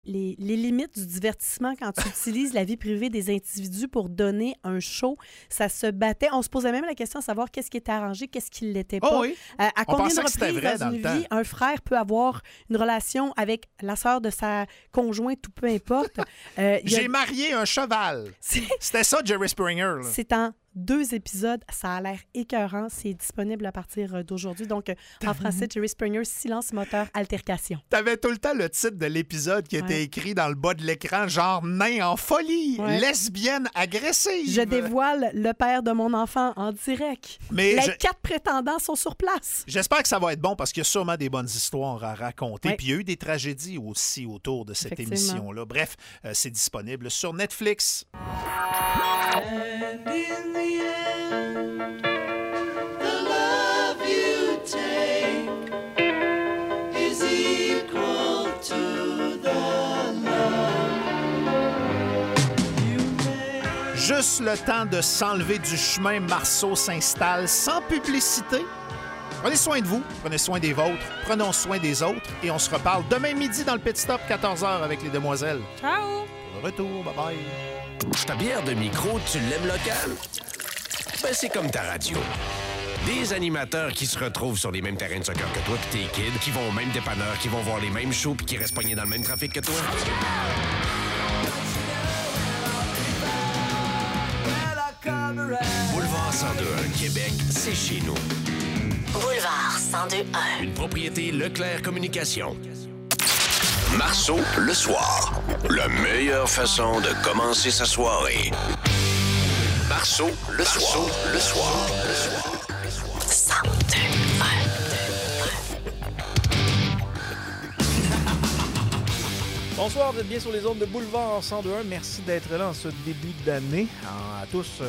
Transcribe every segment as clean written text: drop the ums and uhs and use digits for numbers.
les limites du divertissement quand tu utilises la vie privée des individus pour donner un show. Ça se battait. On se posait même la question de savoir qu'est-ce qui était arrangé, qu'est-ce qui ne l'était pas. Oui. À On combien pensait de que c'était reprises vrai dans dans une le vie, temps. un frère peut avoir une relation avec la sœur de sa conjointe ou peu importe. J'ai marié un cheval. C'était ça, Jerry Springer. Là. C'est en 2 épisodes. Ça a l'air écœurant. C'est disponible à partir d'aujourd'hui. Donc, en français, Jerry Springer, silence moteur, altercation. T'avais tout le temps le titre de l'épisode qui était écrit dans le bas de l'écran, genre « Nain en folie, lesbienne agressive ». Je dévoile le père de mon enfant en direct. Mais Les 4 prétendants sont sur place. J'espère que ça va être bon parce qu'il y a sûrement des bonnes histoires à raconter. Puis il y a eu des tragédies aussi autour de cette émission-là. Bref, c'est disponible sur Netflix. And in the end, the love you take is equal to the love you make. Juste le temps de s'enlever du chemin, Marceau s'installe sans publicité. Prenez soin de vous, prenez soin des vôtres, prenons soin des autres et on se reparle demain midi dans le Pit Stop, 14h avec les demoiselles. Ciao! Pour le retour, bye-bye. Ta bière de micro, tu l'aimes locale? Ben, c'est comme ta radio. Des animateurs qui se retrouvent sur les mêmes terrains de soccer que toi pis tes kids, qui vont au même dépanneur, qui vont voir les mêmes shows pis qui restent pognés dans le même trafic que toi. Boulevard 102.1 Québec, c'est chez nous. Boulevard 102.1. Une propriété Leclerc Communication. Marceau, le soir. La meilleure façon de commencer sa soirée. Marceau, le soir. Le soir. 102.1. Bonsoir, vous êtes bien sur les ondes de Boulevard 102.1. Merci d'être là en ce début d'année. À tous,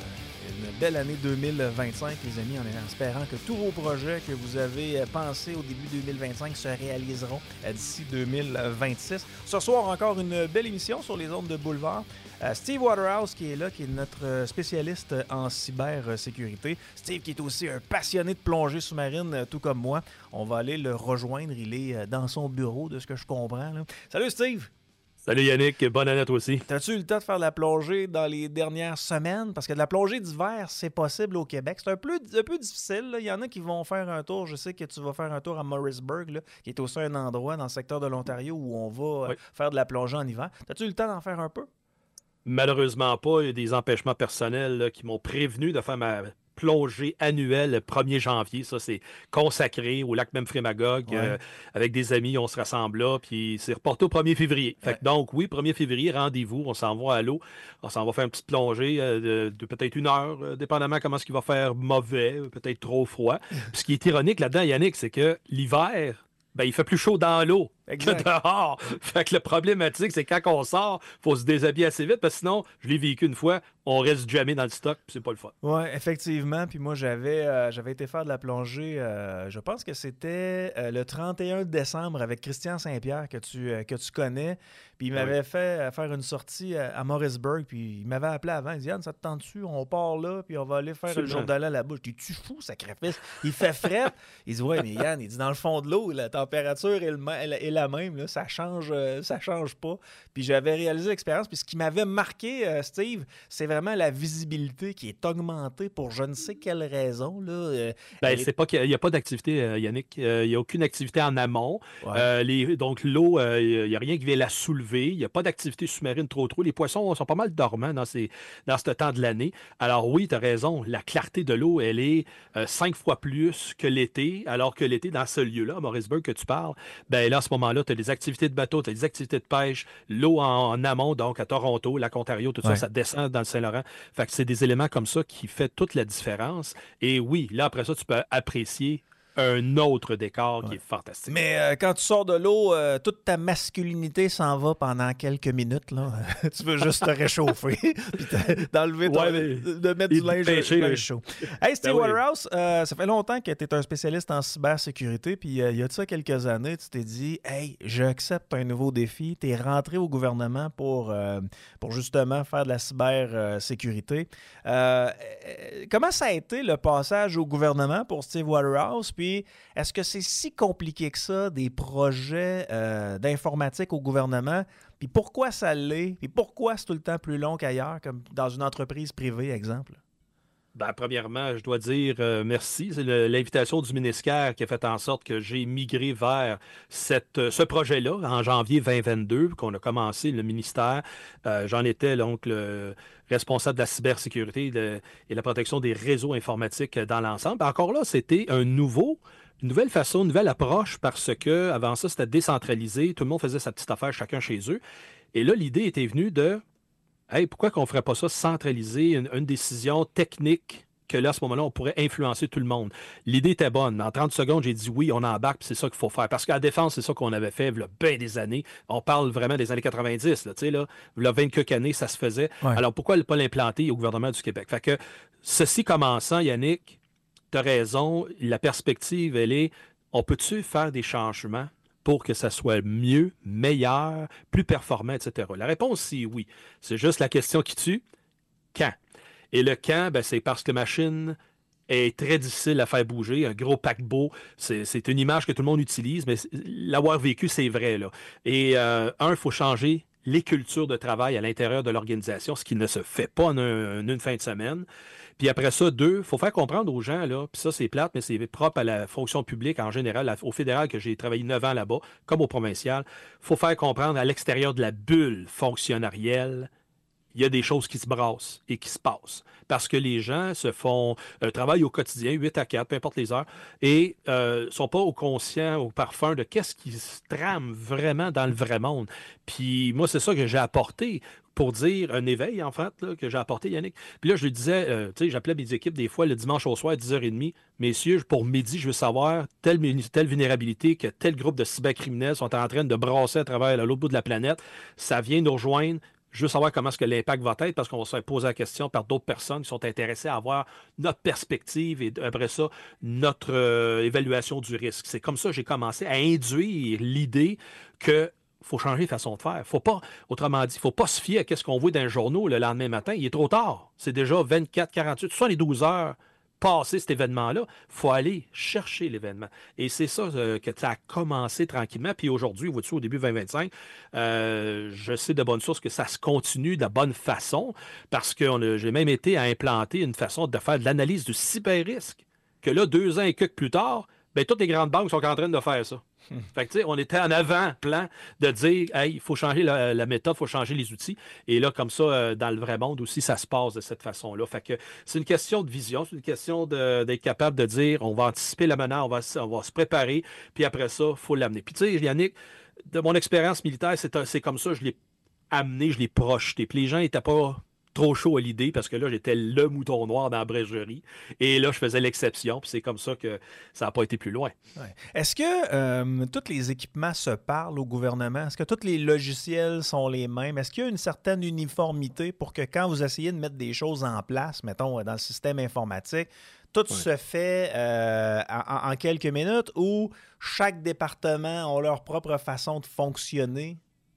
une belle année 2025, les amis, en espérant que tous vos projets que vous avez pensés au début 2025 se réaliseront d'ici 2026. Ce soir, encore une belle émission sur les ondes de Boulevard. Steve Waterhouse qui est là, qui est notre spécialiste en cybersécurité. Steve qui est aussi un passionné de plongée sous-marine, tout comme moi. On va aller le rejoindre. Il est dans son bureau, de ce que je comprends, là. Salut Steve! Salut Yannick, bonne année à toi aussi. T'as-tu eu le temps de faire de la plongée dans les dernières semaines? Parce que de la plongée d'hiver, c'est possible au Québec. C'est un peu difficile, là. Il y en a qui vont faire un tour. Je sais que tu vas faire un tour à Morrisburg, là, qui est aussi un endroit dans le secteur de l'Ontario où on va faire de la plongée en hiver. T'as-tu eu le temps d'en faire un peu? Malheureusement pas. Il y a des empêchements personnels là, qui m'ont prévenu de faire ma plongée annuelle le 1er janvier. Ça, c'est consacré au lac Memphremagog. Avec des amis, on se rassemble là, puis c'est reporté au 1er février. Fait que donc, oui, 1er février, rendez-vous, on s'en va à l'eau. On s'en va faire une petite plongée de peut-être 1 heure, dépendamment comment ce qui va faire mauvais, peut-être trop froid. Puis ce qui est ironique là-dedans, Yannick, c'est que l'hiver, ben, il fait plus chaud dans l'eau que dehors. Fait que le problématique, c'est quand on sort, il faut se déshabiller assez vite, parce que sinon, je l'ai vécu une fois, on reste jamais dans le stock, puis c'est pas le fun. Oui, effectivement. Puis moi, j'avais été faire de la plongée, je pense que c'était le 31 décembre avec Christian Saint-Pierre, que tu connais. Puis il m'avait fait faire une sortie à Morrisburg, puis il m'avait appelé avant. Il dit « Yann, ça te tente-tu? On part là, puis on va aller faire le jour de l'an là-bas. » Je dis « Tu fou, sacrifice? Il fait fret. » Il dit « Ouais, mais Yann, il dit dans le fond de l'eau, la température est la même, là, ça change pas. » Puis j'avais réalisé l'expérience. Puis ce qui m'avait marqué, Steve, c'est vraiment la visibilité qui est augmentée pour je ne sais quelle raison. Là. C'est pas qu'il n'y a pas d'activité, Yannick. Il n'y a aucune activité en amont. Donc l'eau, il n'y a rien qui vient la soulever. Il n'y a pas d'activité sous-marine trop. Les poissons sont pas mal dormants dans ce temps de l'année. Alors oui, tu as raison. La clarté de l'eau, elle est 5 fois plus que l'été. Alors que l'été, dans ce lieu-là, à Morrisburg que tu parles, ben là, à ce moment-là, tu as des activités de bateau, tu as des activités de pêche, l'eau en amont, donc à Toronto, lac Ontario, tout ça, ça descend dans le Saint-Laurent. Fait que c'est des éléments comme ça qui fait toute la différence. Et oui, là, après ça, tu peux apprécier un autre décor qui est fantastique. Mais quand tu sors de l'eau, toute ta masculinité s'en va pendant quelques minutes. Là. Tu veux juste te réchauffer puis d'enlever de mettre du linge chaud. Hey, Steve Waterhouse, ça fait longtemps que tu es un spécialiste en cybersécurité. Puis il y a de ça quelques années, tu t'es dit « Hey, j'accepte un nouveau défi. » Tu es rentré au gouvernement pour justement faire de la cybersécurité. Comment ça a été le passage au gouvernement pour Steve Waterhouse? Puis Puis, est-ce que c'est si compliqué que ça, des projets d'informatique au gouvernement? Puis pourquoi ça l'est? Puis pourquoi c'est tout le temps plus long qu'ailleurs, comme dans une entreprise privée, exemple? Ben, premièrement, je dois dire merci. C'est l'invitation du ministère qui a fait en sorte que j'ai migré vers ce projet-là en janvier 2022, qu'on a commencé le ministère. J'en étais donc le responsable de la cybersécurité et la protection des réseaux informatiques dans l'ensemble. Encore là, c'était une nouvelle façon, une nouvelle approche parce que avant ça, c'était décentralisé. Tout le monde faisait sa petite affaire, chacun chez eux. Et là, l'idée était venue de hey, pourquoi qu'on ne ferait pas ça centraliser, une décision technique que là, à ce moment-là, on pourrait influencer tout le monde. L'idée était bonne. En 30 secondes, j'ai dit oui, on embarque, puis c'est ça qu'il faut faire. Parce qu'à la défense, c'est ça qu'on avait fait il y a bien des années. On parle vraiment des années 90. Là, il y a 20 quelques années, ça se faisait. Ouais. Alors, pourquoi ne pas l'implanter au gouvernement du Québec? Fait que, ceci commençant, Yannick, tu as raison. La perspective, elle est, on peut-tu faire des changements pour que ça soit mieux, meilleur, plus performant, etc. La réponse, c'est oui. C'est juste la question qui tue. Quand? Et le quand, ben, c'est parce que la machine est très difficile à faire bouger. Un gros paquebot, c'est une image que tout le monde utilise, mais l'avoir vécu, c'est vrai. Là. Et il faut changer les cultures de travail à l'intérieur de l'organisation, ce qui ne se fait pas en une fin de semaine. Puis après ça, 2, il faut faire comprendre aux gens, là, puis ça c'est plate, mais c'est propre à la fonction publique en général, au fédéral que j'ai travaillé 9 ans là-bas, comme au provincial, il faut faire comprendre à l'extérieur de la bulle fonctionnarielle, il y a des choses qui se brassent et qui se passent. Parce que les gens se font travaillent au quotidien, 8 à 4, peu importe les heures, et ne sont pas au conscient, au parfum de qu'est-ce qui se trame vraiment dans le vrai monde. Puis moi, c'est ça que j'ai apporté pour dire un éveil, en fait, là, que j'ai apporté, Yannick. Puis là, je lui disais, tu sais, j'appelais mes équipes des fois le dimanche au soir à 10h30. Messieurs, pour midi, je veux savoir telle vulnérabilité que tel groupe de cybercriminels sont en train de brasser à travers l'autre bout de la planète. Ça vient nous rejoindre. Je veux savoir comment est-ce que l'impact va être parce qu'on va se poser la question par d'autres personnes qui sont intéressées à avoir notre perspective et après ça, notre évaluation du risque. C'est comme ça que j'ai commencé à induire l'idée que faut changer de façon de faire. Faut pas, autrement dit, il ne faut pas se fier à ce qu'on voit dans le journal le lendemain matin. Il est trop tard. C'est déjà 24, 48, 72 heures passé cet événement-là. Il faut aller chercher l'événement. Et c'est ça que ça a commencé tranquillement. Puis aujourd'hui, vois-tu, au début 2025, je sais de bonne source que ça se continue de la bonne façon parce que j'ai même été à implanter une façon de faire de l'analyse du cyber-risque. Que là, 2 ans et quelques plus tard, bien, toutes les grandes banques sont en train de faire ça. Fait que, tu sais, on était en avant-plan de dire, hey, il faut changer la méthode, il faut changer les outils. Et là, comme ça, dans le vrai monde aussi, ça se passe de cette façon-là. Fait que c'est une question de vision, c'est une question d'être capable de dire, on va anticiper la menace, on va se préparer, puis après ça, il faut l'amener. Puis, tu sais, Yannick, de mon expérience militaire, c'est comme ça, je l'ai amené, je l'ai projeté. Puis les gens n'étaient pas trop chaud à l'idée parce que là, j'étais le mouton noir dans la brégerie. Et là, je faisais l'exception. Puis c'est comme ça que ça n'a pas été plus loin. Ouais. Est-ce que tous les équipements se parlent au gouvernement? Est-ce que tous les logiciels sont les mêmes? Est-ce qu'il y a une certaine uniformité pour que quand vous essayez de mettre des choses en place, mettons, dans le système informatique, tout se fait en quelques minutes ou chaque département a leur propre façon de fonctionner?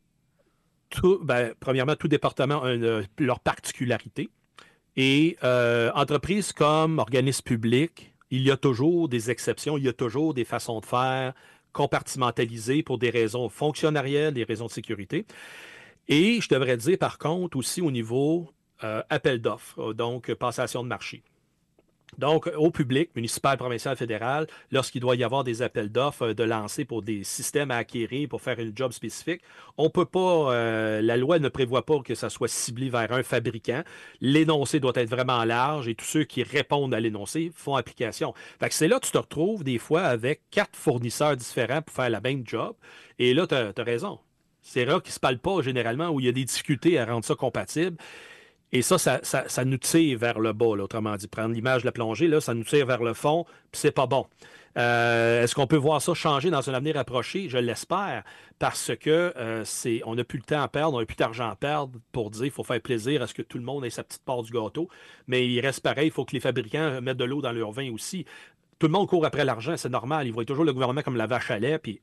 Premièrement, tout département a leur particularité. Et entreprises comme organismes publics, il y a toujours des exceptions, il y a toujours des façons de faire compartimentalisées pour des raisons fonctionnariales, des raisons de sécurité. Et je devrais dire, par contre, aussi au niveau appel d'offres, donc passation de marché. Donc, au public, municipal, provincial, fédéral, lorsqu'il doit y avoir des appels d'offres de lancer pour des systèmes à acquérir pour faire une job spécifique, on ne peut pas, la loi ne prévoit pas que ça soit ciblé vers un fabricant. L'énoncé doit être vraiment large et tous ceux qui répondent à l'énoncé font application. Fait que c'est là que tu te retrouves des fois avec 4 fournisseurs différents pour faire la même job. Et là, tu as raison. C'est rare qu'ils ne se parlent pas généralement où il y a des difficultés à rendre ça compatible. Et ça nous tire vers le bas, là, autrement dit. Prendre l'image de la plongée, là, ça nous tire vers le fond, puis c'est pas bon. Est-ce qu'on peut voir ça changer dans un avenir approché? Je l'espère, parce que on n'a plus le temps à perdre, on n'a plus d'argent à perdre pour dire qu'il faut faire plaisir à ce que tout le monde ait sa petite part du gâteau. Mais il reste pareil, il faut que les fabricants mettent de l'eau dans leur vin aussi. Tout le monde court après l'argent, c'est normal. Ils voient toujours le gouvernement comme la vache à lait, puis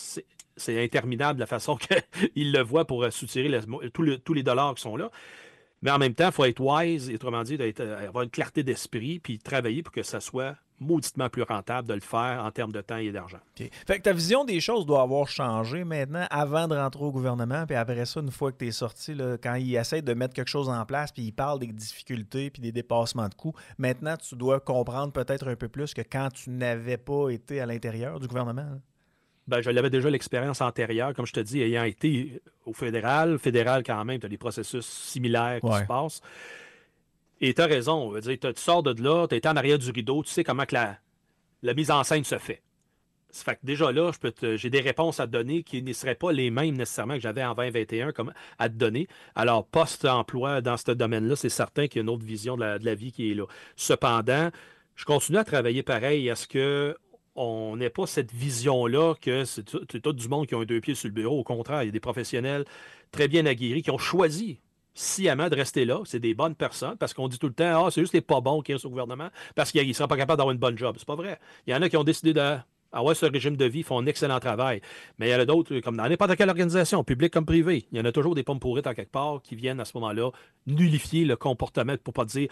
c'est interminable la façon qu'ils le voient pour soutirer tous les dollars qui sont là. Mais en même temps, il faut être wise, autrement dit, avoir une clarté d'esprit, puis travailler pour que ça soit mauditement plus rentable de le faire en termes de temps et d'argent. OK. Fait que ta vision des choses doit avoir changé maintenant avant de rentrer au gouvernement, puis après ça, une fois que tu es sorti, là, quand ils essayent de mettre quelque chose en place, puis ils parlent des difficultés puis des dépassements de coûts, maintenant, tu dois comprendre peut-être un peu plus que quand tu n'avais pas été à l'intérieur du gouvernement. Là. Ben, je l'avais déjà l'expérience antérieure, comme je te dis, ayant été au fédéral. Fédéral, quand même, tu as des processus similaires qui se passent. Et tu as raison. Tu sors de là, tu as été en arrière du rideau, tu sais comment que la mise en scène se fait. Ça fait que déjà là, j'ai des réponses à te donner qui ne seraient pas les mêmes nécessairement que j'avais en 2021 à te donner. Alors, post-emploi dans ce domaine-là, c'est certain qu'il y a une autre vision de la vie qui est là. Cependant, je continue à travailler pareil à ce que on n'ait pas cette vision-là que c'est tout du monde qui ont 2 pieds sur le bureau. Au contraire, il y a des professionnels très bien aguerris qui ont choisi sciemment de rester là. C'est des bonnes personnes parce qu'on dit tout le temps, c'est juste les pas bons qui restent au gouvernement parce qu'ils ne seraient pas capables d'avoir une bonne job. C'est pas vrai. Il y en a qui ont décidé d'avoir ce régime de vie, font un excellent travail. Mais il y en a d'autres, comme dans n'importe quelle organisation, publique comme privée, il y en a toujours des pommes pourrites en quelque part qui viennent à ce moment-là nullifier le comportement, pour ne pas dire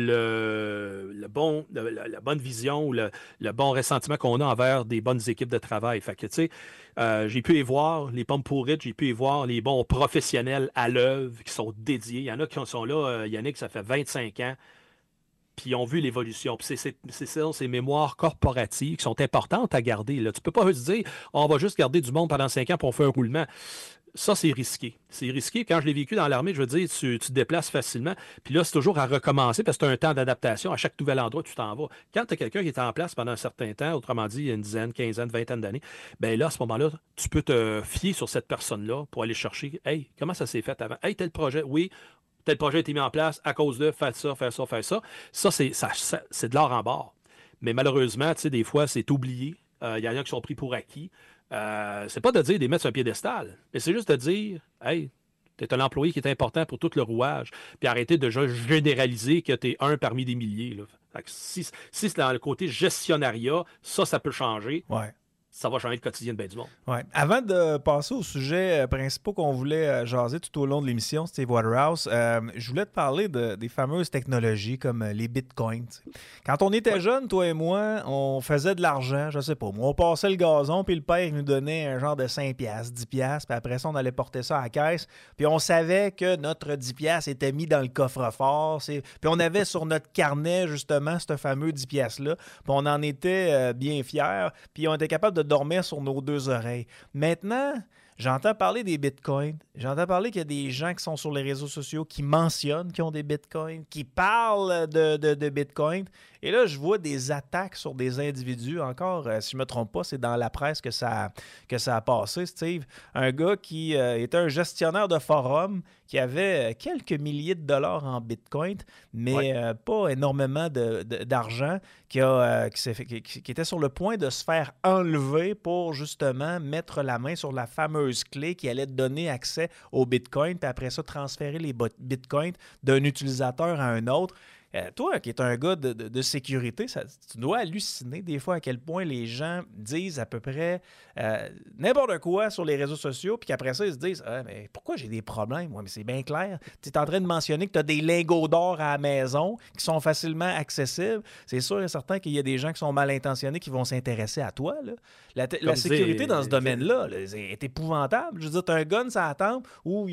la bonne vision ou le bon ressentiment qu'on a envers des bonnes équipes de travail. Fait que, tu sais, j'ai pu y voir les pommes pourrites, j'ai pu y voir les bons professionnels à l'œuvre qui sont dédiés. Il y en a qui sont là, Yannick, ça fait 25 ans. Puis ils ont vu l'évolution. Puis c'est ces mémoires corporatives qui sont importantes à garder. Là. Tu ne peux pas se dire on va juste garder du monde pendant 5 ans pour faire un roulement. Ça, c'est risqué. C'est risqué. Quand je l'ai vécu dans l'armée, je veux dire, tu te déplaces facilement. Puis là, c'est toujours à recommencer parce que tu as un temps d'adaptation. À chaque nouvel endroit, tu t'en vas. Quand tu as quelqu'un qui est en place pendant un certain temps, autrement dit, il y a une dizaine, quinzaine, vingtaine d'années, bien là, à ce moment-là, tu peux te fier sur cette personne-là pour aller chercher. Hey, comment ça s'est fait avant? Hey, tel projet, oui. Tel projet a été mis en place à cause de faire ça, faire ça, faire ça. Ça, c'est de l'or en barre. Mais malheureusement, tu sais, des fois, c'est oublié. Il y en a qui sont pris pour acquis. C'est pas de dire de les mettre sur un piédestal, mais c'est juste de dire, hey, t'es un employé qui est important pour tout le rouage, puis arrêter de généraliser que t'es un parmi des milliers. Là. Fait que si c'est dans le côté gestionnariat, ça peut changer. Ouais. Ça va changer le quotidien de bien du monde. Ouais. Avant de passer aux sujets principaux qu'on voulait jaser tout au long de l'émission, Steve Waterhouse, je voulais te parler des fameuses technologies comme les bitcoins. T'sais. Quand on était jeunes, toi et moi, on faisait de l'argent, je sais pas, on passait le gazon, puis le père nous donnait un genre de 5$, 10$, puis après ça, on allait porter ça à la caisse, puis on savait que notre 10$ était mis dans le coffre-fort, puis on avait sur notre carnet, justement, ce fameux 10$-là, puis on en était bien fiers, puis on était capable de dormir sur nos 2 oreilles. Maintenant, j'entends parler des bitcoins. J'entends parler qu'il y a des gens qui sont sur les réseaux sociaux qui mentionnent qu'ils ont des bitcoins, qui parlent de bitcoins. Et là, je vois des attaques sur des individus. Encore, si je ne me trompe pas, c'est dans la presse que ça a passé, Steve. Un gars qui était un gestionnaire de forum qui avait quelques milliers de dollars en bitcoin, mais pas énormément d'argent, qui était sur le point de se faire enlever pour justement mettre la main sur la fameuse clé qui allait donner accès au bitcoin, puis après ça, transférer les bitcoins d'un utilisateur à un autre. Toi, qui es un gars de sécurité, tu dois halluciner des fois à quel point les gens disent à peu près n'importe quoi sur les réseaux sociaux, puis qu'après ça, ils se disent mais pourquoi j'ai des problèmes? Ouais, mais c'est bien clair. Tu es en train de mentionner que tu as des lingots d'or à la maison qui sont facilement accessibles. C'est sûr et certain qu'il y a des gens qui sont mal intentionnés qui vont s'intéresser à toi. Là. La sécurité dans ce domaine-là est épouvantable. Je veux dire, tu as un gun sur la tempe ou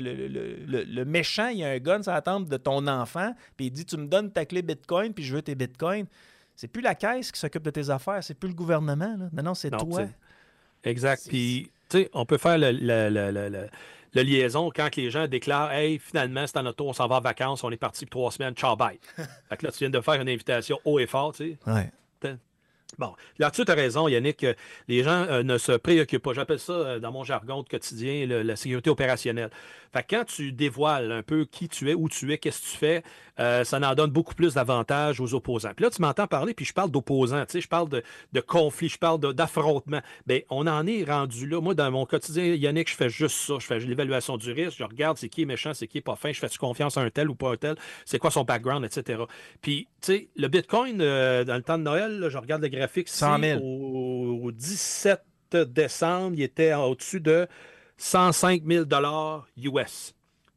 le méchant, il y a un gun sur la tempe de ton enfant, puis il dit tu me donnes ta clé Bitcoin, puis je veux tes Bitcoins. C'est plus la caisse qui s'occupe de tes affaires, c'est plus le gouvernement. Là. Non, c'est toi. Exact. Puis, tu sais, on peut faire la liaison quand les gens déclarent hey, finalement, c'est en auto, on s'en va en vacances, on est parti pour 3 semaines, ciao, bye. Fait que là, tu viens de faire une invitation haut et fort, tu sais. Ouais. Bon, là-dessus, tu as raison, Yannick. Les gens ne se préoccupent pas. J'appelle ça, dans mon jargon de quotidien, la sécurité opérationnelle. Fait que quand tu dévoiles un peu qui tu es, où tu es, qu'est-ce que tu fais, ça en donne beaucoup plus d'avantages aux opposants. Puis là, tu m'entends parler, puis je parle d'opposants, tu sais, je parle de conflits, je parle d'affrontements. Bien, on en est rendu là. Moi, dans mon quotidien, Yannick, je fais juste ça. Je fais l'évaluation du risque, je regarde c'est qui est méchant, c'est qui est pas fin, je fais-tu confiance à un tel ou pas un tel, c'est quoi son background, etc. Puis, tu sais, le Bitcoin, dans le temps de Noël, là, je regarde le graphique ici, 100 000. au 17 décembre, il était au-dessus de 105 000 US.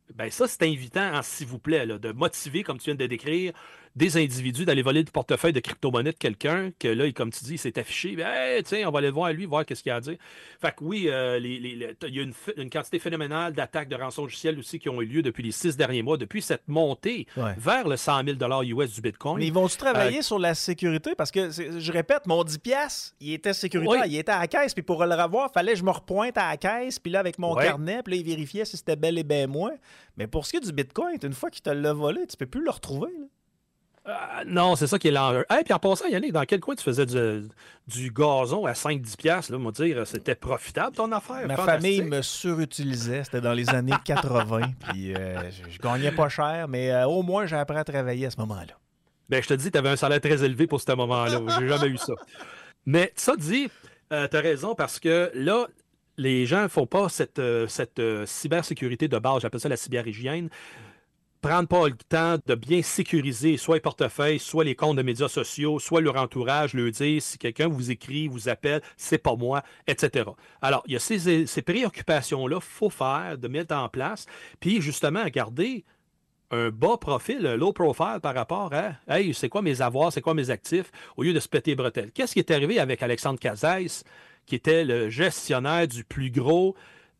Ben ça, c'est invitant, s'il vous plaît, là, de motiver, comme tu viens de décrire, des individus d'aller voler le portefeuille de crypto-monnaie de quelqu'un, que là, comme tu dis, il s'est affiché. Ben, hey, tiens, on va aller voir lui, voir qu'est-ce qu'il a à dire. Fait que oui, il y a une quantité phénoménale d'attaques de rançon logiciel aussi qui ont eu lieu depuis les 6 derniers mois, depuis cette montée vers le 100 000 US du Bitcoin. Mais ils vont-tu travailler sur la sécurité? Parce que, je répète, mon 10$, il était sécuritaire, il était à la caisse, puis pour le revoir, il fallait que je me repointe à la caisse, puis là, avec mon carnet, puis là, il vérifiait si c'était bel et bien moi. Mais pour ce qui est du Bitcoin, une fois qu'il te l'a volé, tu peux plus le retrouver, là. Non, c'est ça qui est l'enjeu. Hey, puis en passant, Yannick, dans quel coin tu faisais du gazon à 5-10$? Là, moi dire, c'était profitable ton affaire. Ma famille me surutilisait. C'était dans les années 80. Puis je gagnais pas cher, mais au moins j'ai appris à travailler à ce moment-là. Ben, je te dis, tu avais un salaire très élevé pour ce moment-là. J'ai jamais eu ça. Mais ça dit, tu as raison, parce que là, les gens ne font pas cette cybersécurité de base. J'appelle ça la cyberhygiène. Prendre pas le temps de bien sécuriser soit les portefeuilles, soit les comptes de médias sociaux, soit leur entourage, leur dire si quelqu'un vous écrit, vous appelle, c'est pas moi, etc. Alors, il y a ces préoccupations-là, il faut faire, de mettre en place, puis justement, garder un bas profil, un low profile par rapport à « Hey, c'est quoi mes avoirs, c'est quoi mes actifs », au lieu de se péter les bretelles. Qu'est-ce qui est arrivé avec Alexandre Cazares, qui était le gestionnaire du plus gros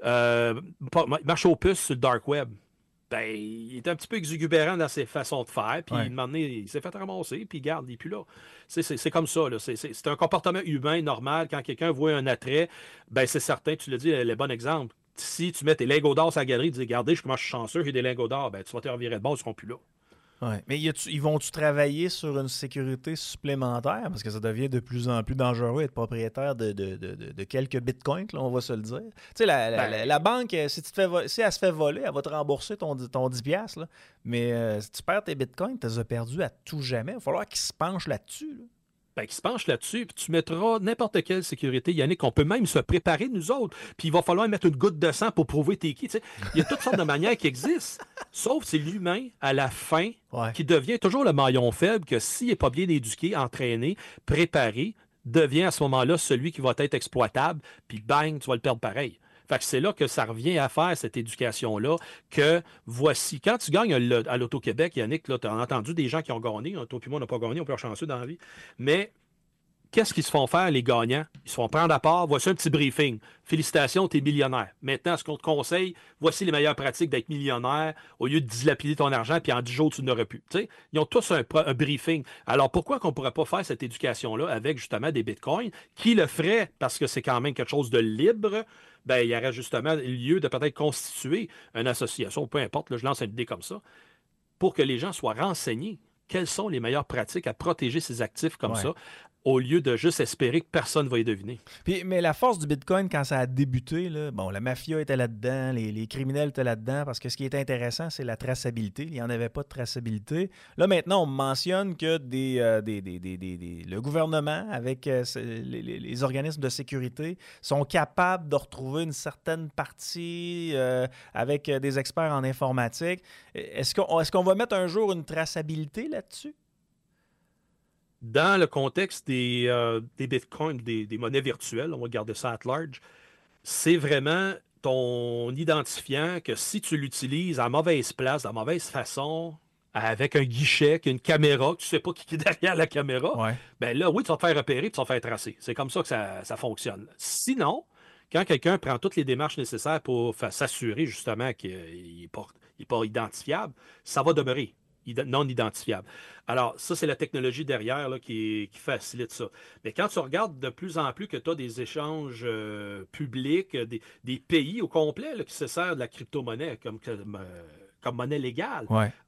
marché aux puces sur le dark web? Ben, il était un petit peu exubérant dans ses façons de faire, puis il s'est fait ramasser, puis garde, il n'est plus là. C'est comme ça, là. C'est un comportement humain normal. Quand quelqu'un voit un attrait, ben c'est certain, tu l'as dit, le bon exemple. Si tu mets tes lingots d'or sur la galerie, tu dis, regardez, je suis chanceux, j'ai des lingots d'or, ben tu vas te revirer de bord, ils ne seront plus là. Ouais. Mais ils vont-tu travailler sur une sécurité supplémentaire? Parce que ça devient de plus en plus dangereux être propriétaire de quelques bitcoins, là, on va se le dire. Tu sais, la banque, si elle se fait voler, elle va te rembourser ton 10$. Là. Mais si tu perds tes bitcoins, tu les as perdus à tout jamais. Il va falloir qu'ils se penchent là-dessus. Là. Ben, qui se penche là-dessus, puis tu mettras n'importe quelle sécurité, Yannick, on peut même se préparer, nous autres, puis il va falloir mettre une goutte de sang pour prouver t'es qui. T'sais. Il y a toutes sortes de manières qui existent, sauf c'est l'humain, à la fin, qui devient toujours le maillon faible, que s'il n'est pas bien éduqué, entraîné, préparé, devient à ce moment-là celui qui va être exploitable, puis bang, tu vas le perdre pareil. Fait que c'est là que ça revient à faire, cette éducation-là, que voici. Quand tu gagnes à l'Auto-Québec, Yannick, tu as entendu des gens qui ont gagné. Toi puis moi, on n'a pas gagné, on peut être chanceux dans la vie. Mais qu'est-ce qu'ils se font faire, les gagnants? Ils se font prendre à part. Voici un petit briefing. Félicitations, tu es millionnaire. Maintenant, ce qu'on te conseille, voici les meilleures pratiques d'être millionnaire au lieu de dilapider ton argent, puis en 10 jours, tu n'auras plus. T'sais, ils ont tous un briefing. Alors, pourquoi qu'on ne pourrait pas faire cette éducation-là avec, justement, des bitcoins qui le feraient, parce que c'est quand même quelque chose de libre, ben, il y aurait justement lieu de peut-être constituer une association, peu importe, là, je lance une idée comme ça, pour que les gens soient renseignés. Quelles sont les meilleures pratiques à protéger ces actifs comme ça, au lieu de juste espérer que personne ne va y deviner. Mais la force du Bitcoin, quand ça a débuté, là, bon, la mafia était là-dedans, les criminels étaient là-dedans, parce que ce qui est intéressant, c'est la traçabilité. Il n'y en avait pas de traçabilité. Là, maintenant, on mentionne que le gouvernement, avec les organismes de sécurité, sont capables de retrouver une certaine partie avec des experts en informatique. Est-ce qu'on va mettre un jour une traçabilité là-dessus? Dans le contexte des bitcoins, des monnaies virtuelles, on va garder ça at large, c'est vraiment ton identifiant que si tu l'utilises à mauvaise place, à mauvaise façon, avec un guichet, une caméra, que tu ne sais pas qui est derrière la caméra, ben là, oui, tu vas te faire repérer et tu vas te faire tracer. C'est comme ça que ça fonctionne. Sinon, quand quelqu'un prend toutes les démarches nécessaires pour s'assurer justement qu'il n'est pas identifiable, ça va demeurer non identifiable. Alors, ça, c'est la technologie derrière là, qui facilite ça. Mais quand tu regardes de plus en plus que tu as des échanges publics, des pays au complet là, qui se servent de la crypto-monnaie comme monnaie légale,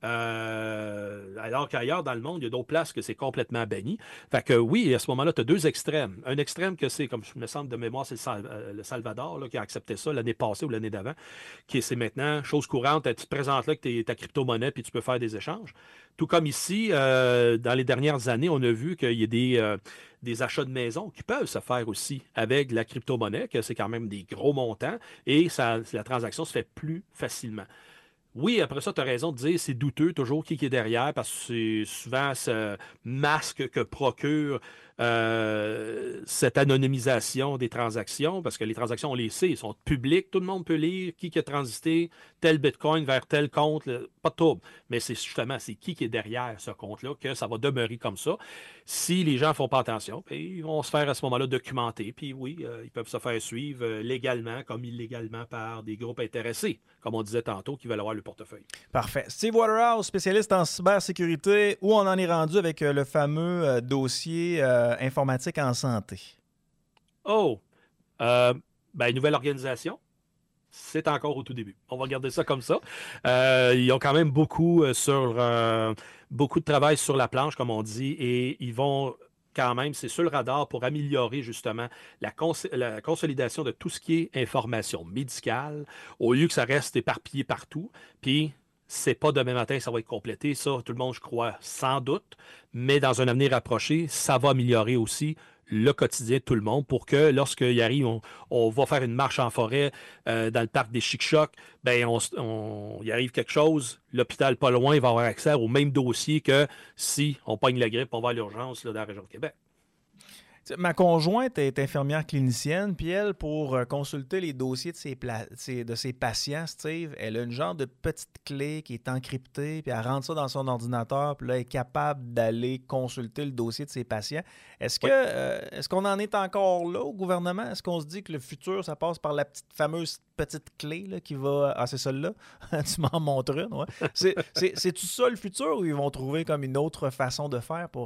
alors qu'ailleurs dans le monde, il y a d'autres places que c'est complètement banni. Fait que oui, à ce moment-là, tu as deux extrêmes. Un extrême que c'est, comme je me semble de mémoire, c'est le Salvador là, qui a accepté ça l'année passée ou l'année d'avant, c'est maintenant chose courante, tu te présentes là que ta crypto-monnaie puis tu peux faire des échanges. Tout comme ici, dans les dernières années, on a vu qu'il y a des achats de maisons qui peuvent se faire aussi avec la crypto-monnaie, que c'est quand même des gros montants, et la transaction se fait plus facilement. Oui, après ça, tu as raison de dire c'est douteux toujours qui est derrière parce que c'est souvent ce masque que procure cette anonymisation des transactions parce que les transactions, on les sait, ils sont publiques, tout le monde peut lire qui a transité tel bitcoin vers tel compte, pas de trouble. Mais c'est justement c'est qui est derrière ce compte-là que ça va demeurer comme ça. Si les gens ne font pas attention, ben, ils vont se faire à ce moment-là documenter. Puis oui, ils peuvent se faire suivre légalement comme illégalement par des groupes intéressés, comme on disait tantôt, qui veulent avoir le portefeuille. Parfait. Steve Waterhouse, spécialiste en cybersécurité. Où on en est rendu avec le fameux dossier informatique en santé? Une nouvelle organisation. C'est encore au tout début. On va regarder ça comme ça. Ils ont quand même beaucoup de travail sur la planche, comme on dit, et ils vont quand même, c'est sur le radar pour améliorer justement la consolidation de tout ce qui est information médicale, au lieu que ça reste éparpillé partout. Puis, c'est pas demain matin que ça va être complété. Ça, tout le monde, je crois, sans doute. Mais dans un avenir approché, ça va améliorer aussi le quotidien de tout le monde pour que lorsqu'il arrive, on va faire une marche en forêt dans le parc des Chic-Chocs, ben il arrive quelque chose, l'hôpital pas loin, il va avoir accès au même dossier que si on pogne la grippe, on va à l'urgence là, dans la région de Québec. Ma conjointe est infirmière clinicienne, puis elle, pour consulter les dossiers de ses patients, Steve, elle a une genre de petite clé qui est encryptée, puis elle rentre ça dans son ordinateur, puis là, elle est capable d'aller consulter le dossier de ses patients. Est-ce qu'on en est encore là au gouvernement? Est-ce qu'on se dit que le futur, ça passe par la fameuse petite clé là, qui va... Ah, c'est celle-là? Tu m'en montres une, ouais. C'est-tu ça le futur, ou ils vont trouver comme une autre façon de faire pour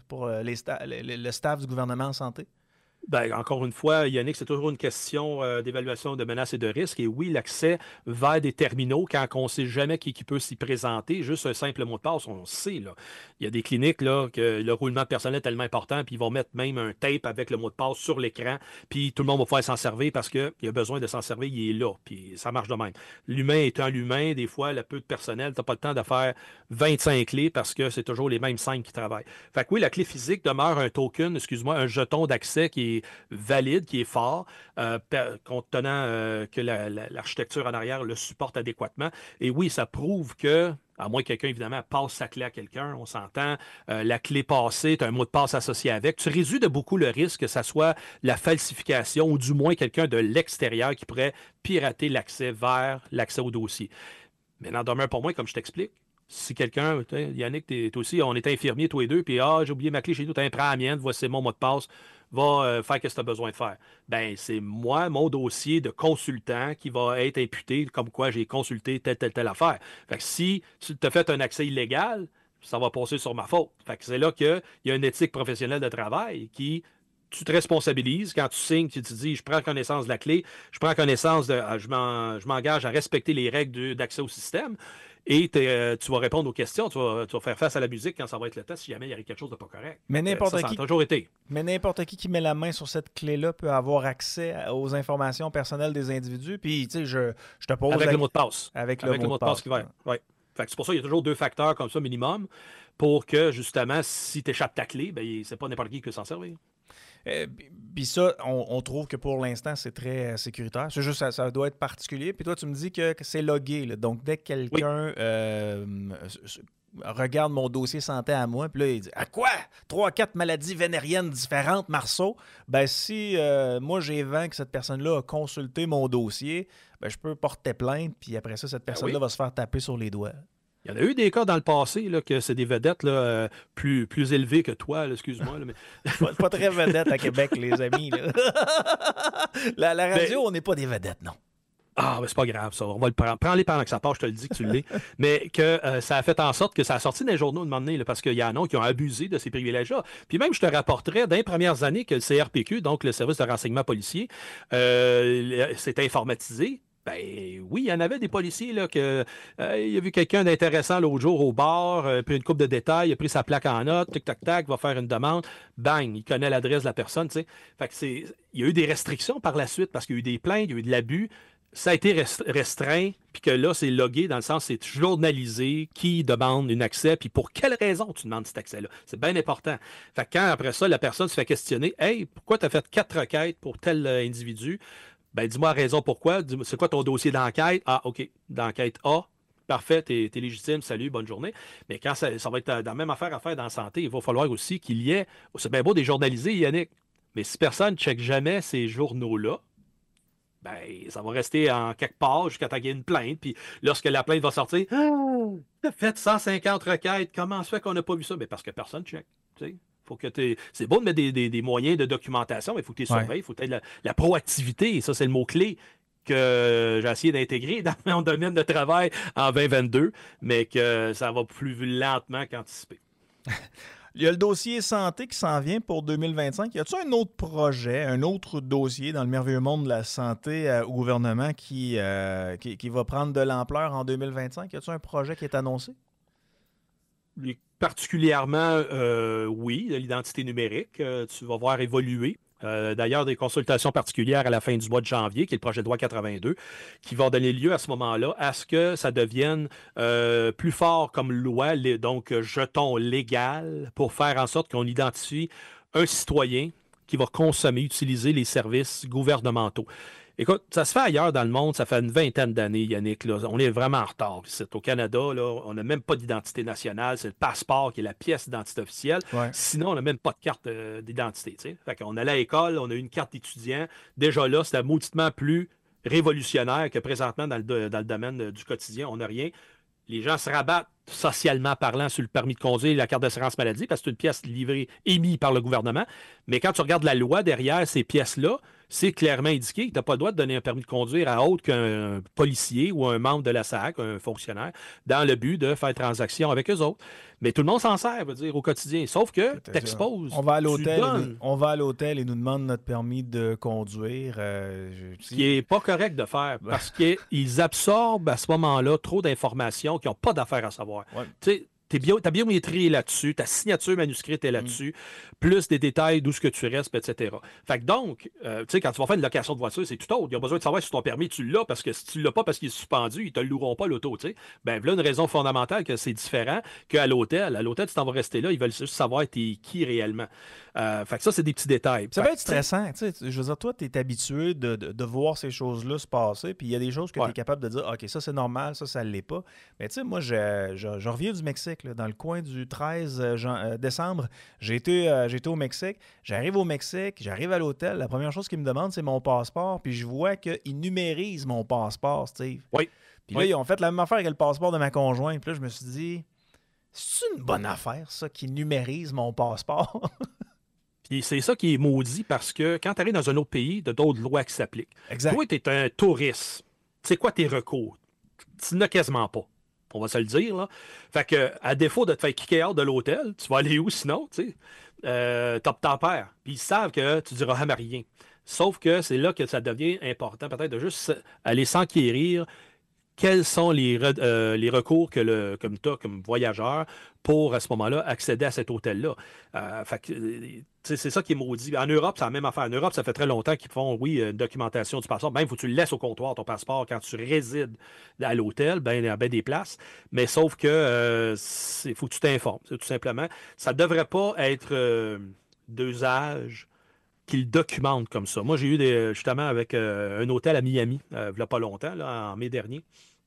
le staff du gouvernement en santé? Ben, encore une fois, Yannick, c'est toujours une question d'évaluation de menaces et de risques. Et oui, l'accès vers des terminaux, quand on ne sait jamais qui peut s'y présenter, juste un simple mot de passe, on sait. Là. Il y a des cliniques là, que le roulement de personnel est tellement important, puis ils vont mettre même un tape avec le mot de passe sur l'écran, puis tout le monde va pouvoir s'en servir parce qu'il a besoin de s'en servir, il est là, puis ça marche de même. L'humain étant l'humain, des fois, le peu de personnel, tu n'as pas le temps de faire 25 clés parce que c'est toujours les mêmes 5 qui travaillent. Fait que oui, la clé physique demeure un token, un jeton d'accès qui est valide, qui est fort, compte tenant que l'architecture en arrière le supporte adéquatement. Et oui, ça prouve que, à moins que quelqu'un, évidemment, passe sa clé à quelqu'un, on s'entend, la clé passée, tu as un mot de passe associé avec, tu réduis de beaucoup le risque que ça soit la falsification ou du moins quelqu'un de l'extérieur qui pourrait pirater l'accès vers l'accès au dossier. Mais n'en demeure pas moins, comme je t'explique, si quelqu'un, Yannick, t'es aussi, on est infirmier tous les deux, puis j'ai oublié ma clé chez nous, prends la mienne, voici mon mot de passe, va faire ce que tu as besoin de faire. Ben, c'est moi, mon dossier de consultant qui va être imputé comme quoi j'ai consulté telle affaire. Fait que si tu te fait un accès illégal, ça va passer sur ma faute. Fait que c'est là qu'il y a une éthique professionnelle de travail qui... Tu te responsabilises quand tu signes, tu te dis, je prends connaissance de la clé, je prends connaissance je m'engage à respecter les règles d'accès au système. Et tu vas répondre aux questions, tu vas faire face à la musique quand ça va être le test si jamais il y a quelque chose de pas correct. Mais n'importe ça a toujours été. Mais n'importe qui met la main sur cette clé-là peut avoir accès aux informations personnelles des individus. Puis, tu sais, je te pose... Avec le mot de passe. Avec le mot de passe qui va. Oui. Fait que c'est pour ça qu'il y a toujours 2 facteurs comme ça minimum pour que, justement, si tu échappes ta clé, ben, c'est pas n'importe qui peut s'en servir. Puis ça, on trouve que pour l'instant, c'est très sécuritaire. C'est juste ça doit être particulier. Puis toi, tu me dis que c'est logué. Là. Donc, dès que quelqu'un regarde mon dossier santé à moi, puis là, il dit « À quoi? 3-4 maladies vénériennes différentes, Marceau? » Ben si moi, j'ai vent que cette personne-là a consulté mon dossier, ben je peux porter plainte, puis après ça, cette personne-là va se faire taper sur les doigts. Il y en a eu des cas dans le passé là, que c'est des vedettes là, plus élevées que toi, là, excuse-moi. Là, mais... pas très vedettes à Québec, les amis. Là. la radio, on n'est pas des vedettes, non. Ah, mais c'est pas grave, ça. On va le prendre. Prends-les pendant que ça part, je te le dis que tu l'es. Mais que ça a fait en sorte que ça a sorti dans les journaux de un moment donné, là, parce qu'il y en a qui ont abusé de ces privilèges-là. Puis même, je te rapporterais dans les premières années que le CRPQ, donc le service de renseignement policier, s'est informatisé. Ben oui, il y en avait des policiers là que il a vu quelqu'un d'intéressant l'autre jour au bar, puis une coupe de détails, il a pris sa plaque en note, tic tac tac, va faire une demande, bang, il connaît l'adresse de la personne, tu sais. Fait que il y a eu des restrictions par la suite parce qu'il y a eu des plaintes, il y a eu de l'abus. Ça a été restreint, puis que là, c'est logué, dans le sens, c'est journalisé, qui demande un accès, puis pour quelle raison tu demandes cet accès-là. C'est bien important. Fait que quand, après ça, la personne se fait questionner, « Hey, pourquoi tu as fait 4 requêtes pour tel individu? » Ben, dis-moi la raison pourquoi. C'est quoi ton dossier d'enquête? Ah, OK. D'enquête A. parfait, t'es légitime, salut, bonne journée. Mais quand ça va être dans la même affaire à faire dans la santé, il va falloir aussi qu'il y ait, c'est bien beau des journalisés, Yannick, mais si personne ne check jamais ces journaux-là, ben, ça va rester en quelque part jusqu'à temps qu'il y ait une plainte. Puis lorsque la plainte va sortir, t'as fait 150 requêtes, comment se fait qu'on n'a pas vu ça? Mais parce que personne check. Tu sais. Faut que c'est beau de mettre des moyens de documentation, mais il faut que tu les surveilles, il faut que tu aies la proactivité, et ça, c'est le mot-clé que j'ai essayé d'intégrer dans mon domaine de travail en 2022, mais que ça va plus lentement qu'anticipé. Il y a le dossier santé qui s'en vient pour 2025. Y a-t-il un autre projet, un autre dossier dans le merveilleux monde de la santé au gouvernement qui va prendre de l'ampleur en 2025? Y a-t-il un projet qui est annoncé? Particulièrement, oui, l'identité numérique, tu vas voir évoluer. D'ailleurs, des consultations particulières à la fin du mois de janvier, qui est le projet de loi 82, qui va donner lieu à ce moment-là à ce que ça devienne plus fort comme loi, donc jeton légal, pour faire en sorte qu'on identifie un citoyen qui va consommer, utiliser les services gouvernementaux. Écoute, ça se fait ailleurs dans le monde, ça fait une vingtaine d'années, Yannick. Là, on est vraiment en retard. Au Canada, là, on n'a même pas d'identité nationale. C'est le passeport qui est la pièce d'identité officielle. Ouais. Sinon, on n'a même pas de carte d'identité. T'sais. Fait qu'on allait à l'école, on a eu une carte d'étudiant. Déjà là, c'était mauditement plus révolutionnaire que présentement dans le domaine du quotidien. On n'a rien. Les gens se rabattent, socialement parlant, sur le permis de conduire et la carte d'assurance maladie parce que c'est une pièce livrée, émise par le gouvernement. Mais quand tu regardes la loi derrière ces pièces-là, c'est clairement indiqué que tu n'as pas le droit de donner un permis de conduire à autre qu'un policier ou un membre de la SAC, un fonctionnaire, dans le but de faire transaction avec eux autres. Mais tout le monde s'en sert, veut dire, au quotidien. Sauf que tu exposes. On va à l'hôtel et nous demande notre permis de conduire. Ce qui n'est pas correct de faire parce qu'ils absorbent à ce moment-là trop d'informations qui n'ont pas d'affaire à savoir. Ouais. Tu sais, ta biométrie est là-dessus, ta signature manuscrite est là-dessus, plus des détails d'où ce que tu restes, etc. Fait que donc, tu sais, quand tu vas faire une location de voiture, c'est tout autre. Il y a besoin de savoir si ton permis, tu l'as, parce que si tu l'as pas parce qu'il est suspendu, ils te le loueront pas l'auto, tu sais. Ben, voilà une raison fondamentale que c'est différent qu'à l'hôtel. À l'hôtel, tu t'en vas rester là, ils veulent juste savoir t'es qui réellement. Fait que ça, c'est des petits détails. Ça va être stressant. Tu sais, je veux dire, toi, tu es habitué de voir ces choses-là se passer, puis il y a des choses que tu es capable de dire, OK, ça, c'est normal, ça ne l'est pas. Mais tu sais, moi, je reviens du Mexique, là, dans le coin du 13 décembre. J'ai été au Mexique. J'arrive au Mexique, j'arrive à l'hôtel. La première chose qu'ils me demandent, c'est mon passeport, puis je vois qu'ils numérisent mon passeport, Steve. Oui. Puis là, ils ont fait la même affaire avec le passeport de ma conjointe. Puis là, je me suis dit, c'est une bonne affaire, ça, qu'ils numérisent mon passeport? Puis c'est ça qui est maudit parce que quand tu arrives dans un autre pays, tu as d'autres lois qui s'appliquent. Exact. Toi, tu es un touriste. C'est quoi tes recours? Tu n'as quasiment pas. On va se le dire, là. Fait que, à défaut de te faire kicker out de l'hôtel, tu vas aller où sinon, tu sais? T'en perds. Puis ils savent que tu diras jamais rien. Sauf que c'est là que ça devient important, peut-être, de juste aller s'enquérir quels sont les recours comme tu as comme voyageur pour, à ce moment-là, accéder à cet hôtel-là. Fait que, c'est ça qui est maudit. En Europe, c'est la même affaire. En Europe, ça fait très longtemps qu'ils font, oui, une documentation du passeport. Même, il faut que tu le laisses au comptoir, ton passeport, quand tu résides à l'hôtel, ben des places. Mais sauf que il faut que tu t'informes, c'est tout simplement. Ça ne devrait pas être d'usage qu'ils documentent comme ça. Moi, j'ai eu justement avec un hôtel à Miami, il n'y a pas longtemps, là, en mai dernier,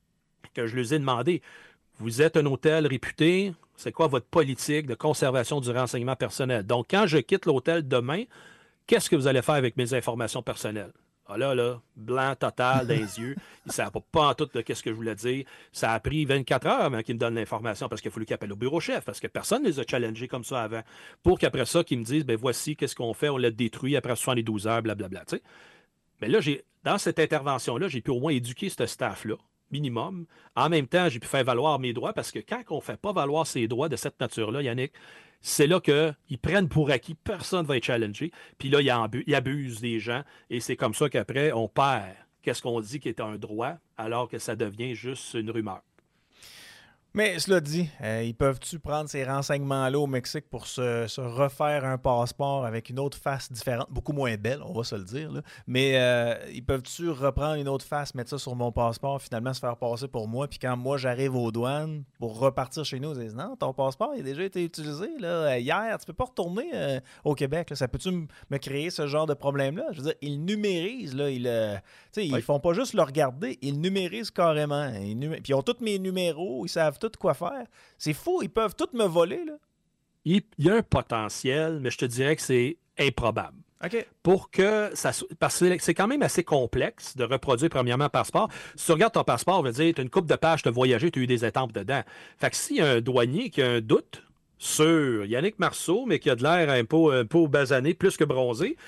que je leur ai demandé, vous êtes un hôtel réputé, c'est quoi votre politique de conservation du renseignement personnel? Donc, quand je quitte l'hôtel demain, qu'est-ce que vous allez faire avec mes informations personnelles? Ah là, blanc total dans les yeux. Il ne savait pas en tout de qu'est-ce que je voulais dire. Ça a pris 24 heures avant qu'il me donne l'information parce qu'il a fallu qu'il appelle au bureau chef parce que personne ne les a challengés comme ça avant. Pour qu'après ça, qu'ils me disent, ben voici, qu'est-ce qu'on fait, on l'a détruit après 72 heures, blablabla. Tu sais. Mais là, dans cette intervention-là, j'ai pu au moins éduquer ce staff-là, minimum. En même temps, j'ai pu faire valoir mes droits parce que quand on ne fait pas valoir ses droits de cette nature-là, Yannick, c'est là qu'ils prennent pour acquis, personne ne va être challengé. Puis là, ils abusent des gens et c'est comme ça qu'après, on perd qu'est-ce qu'on dit qui est un droit alors que ça devient juste une rumeur. Mais cela dit, ils peuvent-tu prendre ces renseignements-là au Mexique pour se refaire un passeport avec une autre face différente, beaucoup moins belle, on va se le dire, là. Mais ils peuvent-tu reprendre une autre face, mettre ça sur mon passeport, finalement se faire passer pour moi, puis quand moi j'arrive aux douanes pour repartir chez nous, ils disent non, ton passeport il a déjà été utilisé là, hier, tu peux pas retourner au Québec. Là. Ça peut-tu me créer ce genre de problème-là? Je veux dire, ils numérisent, là, ils font pas juste le regarder, ils numérisent carrément. Puis ils ont tous mes numéros, ils savent tout quoi faire. C'est fou, ils peuvent tout me voler, là. Il y a un potentiel, mais je te dirais que c'est improbable. OK. Pour que ça... Parce que c'est quand même assez complexe de reproduire, premièrement, un passeport. Si tu regardes ton passeport, on va dire, tu as une couple de pages, tu as voyagé, tu as eu des étampes dedans. Fait que s'il y a un douanier qui a un doute sur Yannick Marceau, mais qui a de l'air un peu basané, plus que bronzé,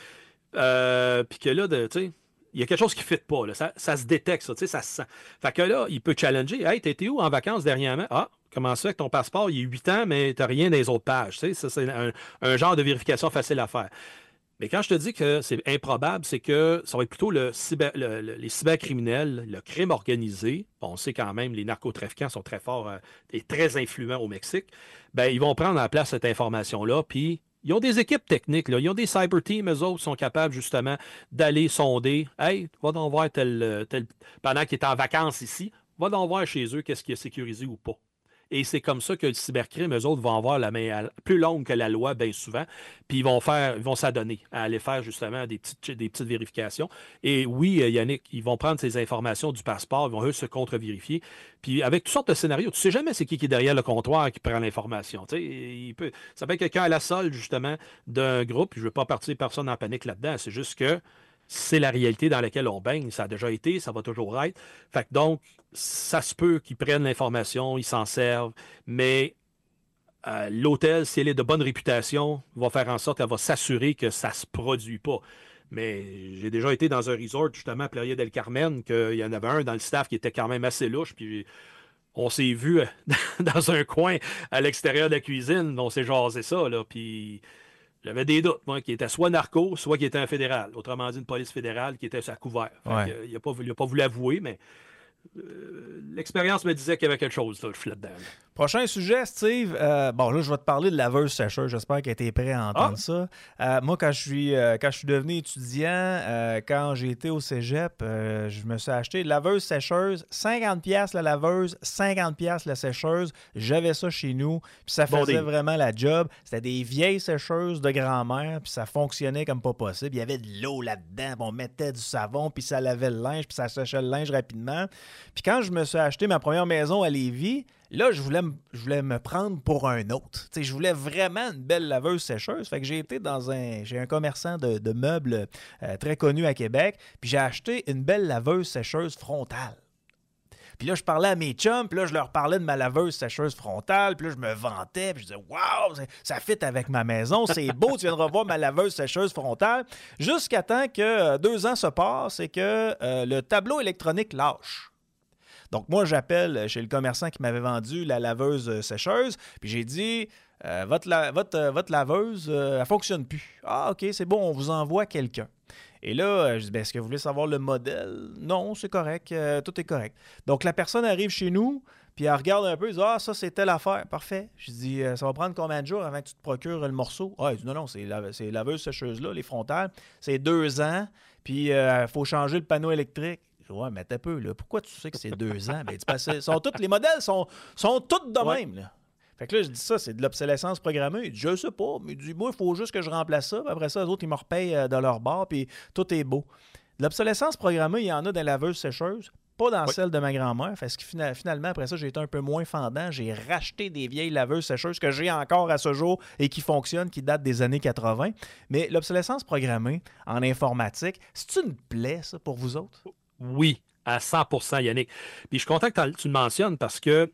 puis que là, tu sais... Il y a quelque chose qui ne fit pas. Là. Ça se détecte, ça, ça se sent. Fait que là, il peut challenger. Hey, t'étais où en vacances dernièrement? Ah, comment ça, avec ton passeport, il y a 8 ans, mais t'as rien dans les autres pages. Ça, c'est un genre de vérification facile à faire. Mais quand je te dis que c'est improbable, c'est que ça va être plutôt les cybercriminels, le crime organisé. Bon, on sait quand même les narcotrafiquants sont très forts et très influents au Mexique. Ben, ils vont prendre en place cette information-là, puis ils ont des équipes techniques, là. Ils ont des cyber teams, eux autres sont capables justement d'aller sonder. Hey, va donc voir pendant qu'il est en vacances ici, va donc voir chez eux qu'est-ce qui est sécurisé ou pas. Et c'est comme ça que le cybercrime, eux autres, vont avoir la main plus longue que la loi, bien souvent. Puis ils vont s'adonner à aller faire justement des petites vérifications. Et oui, Yannick, ils vont prendre ces informations du passeport, ils vont eux se contre-vérifier. Puis avec toutes sortes de scénarios, tu sais jamais c'est qui est derrière le comptoir qui prend l'information. Ça peut être quelqu'un à la solde, justement, d'un groupe. Je ne veux pas partir personne en panique là-dedans. C'est juste que c'est la réalité dans laquelle on baigne. Ça a déjà été, ça va toujours être. Fait que donc, ça se peut qu'ils prennent l'information, ils s'en servent, mais l'hôtel, si elle est de bonne réputation, va faire en sorte qu'elle va s'assurer que ça ne se produit pas. Mais j'ai déjà été dans un resort, justement, à Playa del Carmen, qu'il y en avait un dans le staff qui était quand même assez louche, puis on s'est vu dans un coin à l'extérieur de la cuisine, on s'est jasé ça, là, puis... J'avais des doutes, moi, qui était soit narco, soit qui était un fédéral. Autrement dit, une police fédérale qui était à couvert. Ouais. Il n'a pas voulu avouer, mais l'expérience me disait qu'il y avait quelque chose là, là-dedans. Prochain sujet, Steve. Bon, là, je vais te parler de laveuse sécheuse. J'espère que tu es prêt à entendre ça. Moi, quand je suis devenu étudiant, quand j'ai été au cégep, je me suis acheté laveuse sécheuse, 50$ la laveuse, 50$ la sécheuse. J'avais ça chez nous, puis ça faisait vraiment la job. C'était des vieilles sécheuses de grand-mère, puis ça fonctionnait comme pas possible. Il y avait de l'eau là-dedans, puis on mettait du savon, puis ça lavait le linge, puis ça séchait le linge rapidement. Puis quand je me suis acheté ma première maison à Lévis, là, je voulais me prendre pour un autre. T'sais, je voulais vraiment une belle laveuse sécheuse. Fait que j'ai été j'ai un commerçant de meubles très connu à Québec, puis j'ai acheté une belle laveuse sécheuse frontale. Puis là, je parlais à mes chums, puis là, je leur parlais de ma laveuse sécheuse frontale, puis là, je me vantais, puis je disais « Wow, ça fit avec ma maison, c'est beau, tu viendras voir ma laveuse sécheuse frontale. » Jusqu'à temps que 2 ans se passent et que le tableau électronique lâche. Donc, moi, j'appelle chez le commerçant qui m'avait vendu la laveuse sécheuse, puis j'ai dit votre laveuse, elle ne fonctionne plus. Ah, OK, c'est bon, on vous envoie quelqu'un. Et là, je dis, est-ce que vous voulez savoir le modèle? Non, c'est correct, tout est correct. Donc, la personne arrive chez nous, puis elle regarde un peu, elle dit, ah, ça, c'est telle affaire. Parfait. Je dis, ça va prendre combien de jours avant que tu te procures le morceau? Ah, il dit, non, c'est laveuse sécheuse-là, les frontales. C'est 2 ans, puis il faut changer le panneau électrique. Ouais, mais t'as peu, là. Pourquoi tu sais que c'est 2 ans? Ben, les modèles sont tous de même, là. Fait que là, je dis ça, c'est de l'obsolescence programmée. Il dit, je sais pas, mais il dit, moi, il faut juste que je remplace ça. Puis après ça, les autres, ils me repayent de leur bord, puis tout est beau. De l'obsolescence programmée, il y en a dans la laveuse sécheuse, pas dans celle de ma grand-mère. Fait que finalement, après ça, j'ai été un peu moins fendant. J'ai racheté des vieilles laveuses sécheuses que j'ai encore à ce jour et qui fonctionnent, qui datent des années 80. Mais l'obsolescence programmée en informatique, c'est une plaie, ça, pour vous autres? Oui, à 100%, Yannick. Puis je suis content que tu le mentionnes parce que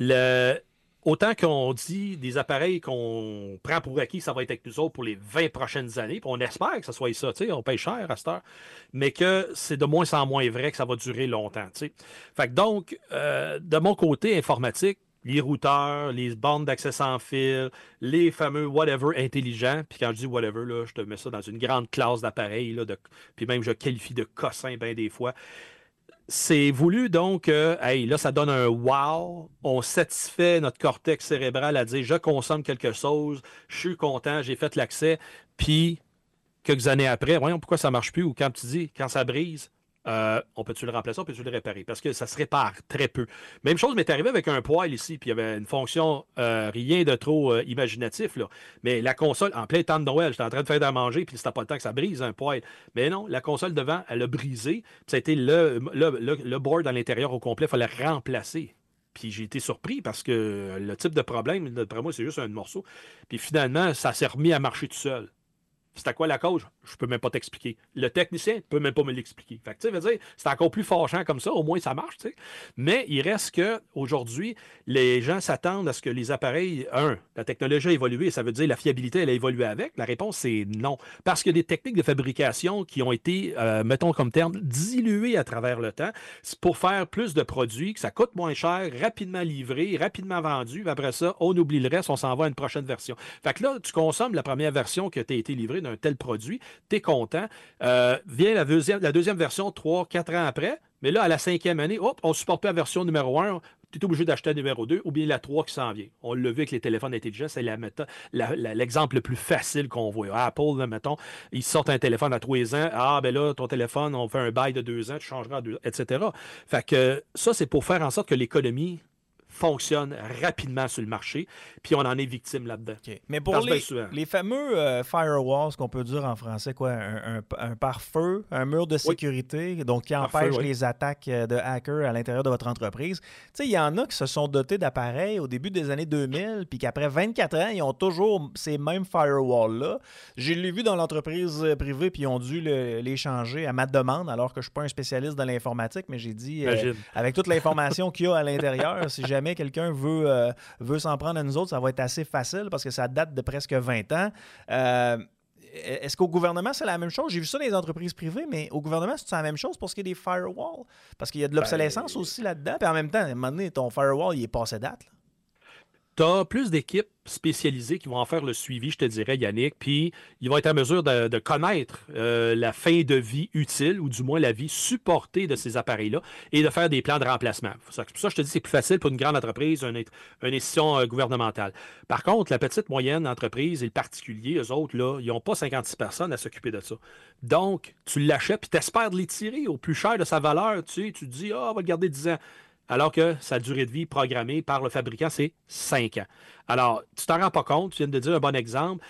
autant qu'on dit des appareils qu'on prend pour acquis, ça va être avec nous autres pour les 20 prochaines années, puis on espère que ça soit ça, tu sais, on paye cher à cette heure, mais que c'est de moins en moins vrai que ça va durer longtemps, tu sais. Fait que donc, de mon côté informatique, les routeurs, les bornes d'accès sans fil, les fameux whatever intelligents. Puis quand je dis whatever, là, je te mets ça dans une grande classe d'appareils, là, puis même je qualifie de cossin bien des fois. C'est voulu donc, hey, là, ça donne un wow. On satisfait notre cortex cérébral à dire je consomme quelque chose, je suis content, j'ai fait l'accès. Puis, quelques années après, voyons pourquoi ça ne marche plus. Ou quand tu dis, quand ça brise, on peut-tu le remplacer, on peut-tu le réparer? Parce que ça se répare très peu. Même chose m'est arrivé avec un poêle ici, puis il y avait une fonction rien de trop imaginatif, là. Mais la console, en plein temps de Noël, j'étais en train de faire à manger, puis c'était pas le temps que ça brise un poêle. Mais non, la console devant, elle a brisé. Puis ça a été le board à l'intérieur au complet, il fallait remplacer. Puis j'ai été surpris parce que le type de problème, d'après moi, c'est juste un morceau. Puis finalement, ça s'est remis à marcher tout seul. C'est à quoi la cause? Je peux même pas t'expliquer. Le technicien ne peut même pas me l'expliquer. Fait que, tu sais, veut dire, c'est encore plus fâchant comme ça, au moins ça marche, tu sais. Mais il reste que aujourd'hui, les gens s'attendent à ce que les appareils, la technologie a évolué, ça veut dire la fiabilité, elle a évolué avec. La réponse, c'est non. Parce qu'il y a des techniques de fabrication qui ont été, mettons comme terme, diluées à travers le temps. C'est pour faire plus de produits, que ça coûte moins cher, rapidement livré, rapidement vendu. Après ça, on oublie le reste, on s'en va à une prochaine version. Fait que là, tu consommes la première version qui t'a été livrée d'un tel produit, tu es content. Vient la deuxième version 3-4 ans après, mais là, à la 5e année, on ne supporte pas la version numéro 1, tu es obligé d'acheter la numéro 2 ou bien la 3 qui s'en vient. On l'a vu avec les téléphones intelligents, c'est l'exemple le plus facile qu'on voit. Apple, là, mettons, ils sortent un téléphone à 3 ans. Ah, ben là, ton téléphone, on fait un bail de 2 ans, tu changeras à 2 ans, etc. Fait que ça, c'est pour faire en sorte que l'économie fonctionne rapidement sur le marché, puis on en est victime là-dedans. Okay. Mais pour les fameux firewalls, qu'on peut dire en français, quoi, un pare-feu, un mur de sécurité, donc qui empêche les attaques de hackers à l'intérieur de votre entreprise. Tu sais, il y en a qui se sont dotés d'appareils au début des années 2000, puis qu'après 24 ans, ils ont toujours ces mêmes firewalls-là. Je l'ai vu dans l'entreprise privée, puis ils ont dû les changer à ma demande, alors que je ne suis pas un spécialiste de l'informatique, mais j'ai dit, avec toute l'information qu'il y a à l'intérieur, si jamais quelqu'un veut s'en prendre à nous autres, ça va être assez facile parce que ça date de presque 20 ans. Est-ce qu'au gouvernement, c'est la même chose? J'ai vu ça dans les entreprises privées, mais au gouvernement, c'est la même chose pour ce qui est des firewalls? Parce qu'il y a de l'obsolescence aussi là-dedans. Puis en même temps, à un moment donné, ton firewall, il est passé date, là. Tu as plus d'équipes spécialisées qui vont en faire le suivi, je te dirais, Yannick, puis ils vont être en mesure de connaître la fin de vie utile, ou du moins la vie supportée de ces appareils-là, et de faire des plans de remplacement. Pour ça, je te dis, c'est plus facile pour une grande entreprise, une institution gouvernementale. Par contre, la petite, moyenne entreprise et le particulier, eux autres, là, ils n'ont pas 56 personnes à s'occuper de ça. Donc, tu l'achètes, puis tu espères de les tirer au plus cher de sa valeur. Tu te dis, on va le garder 10 ans. Alors que sa durée de vie programmée par le fabricant, c'est 5 ans. Alors, tu t'en rends pas compte, tu viens de dire un bon exemple,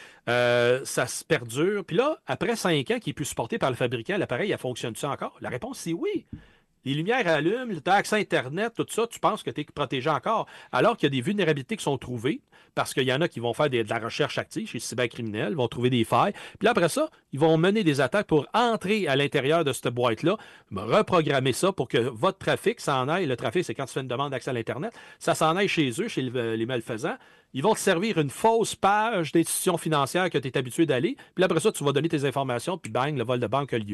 ça se perdure. Puis là, après 5 ans qui est plus supporté par le fabricant, l'appareil, elle fonctionne-tu encore? La réponse, c'est oui. Les lumières allument, tu as accès à Internet, tout ça, tu penses que tu es protégé encore. Alors qu'il y a des vulnérabilités qui sont trouvées, parce qu'il y en a qui vont faire de la recherche active chez les cybercriminels, vont trouver des failles. Puis là, après ça, ils vont mener des attaques pour entrer à l'intérieur de cette boîte-là, reprogrammer ça pour que votre trafic s'en aille. Le trafic, c'est quand tu fais une demande d'accès à l'Internet. Ça s'en aille chez eux, chez les malfaisants. Ils vont te servir une fausse page d'institution financière que tu es habitué d'aller. Puis après ça, tu vas donner tes informations, puis bang, le vol de banque a lieu.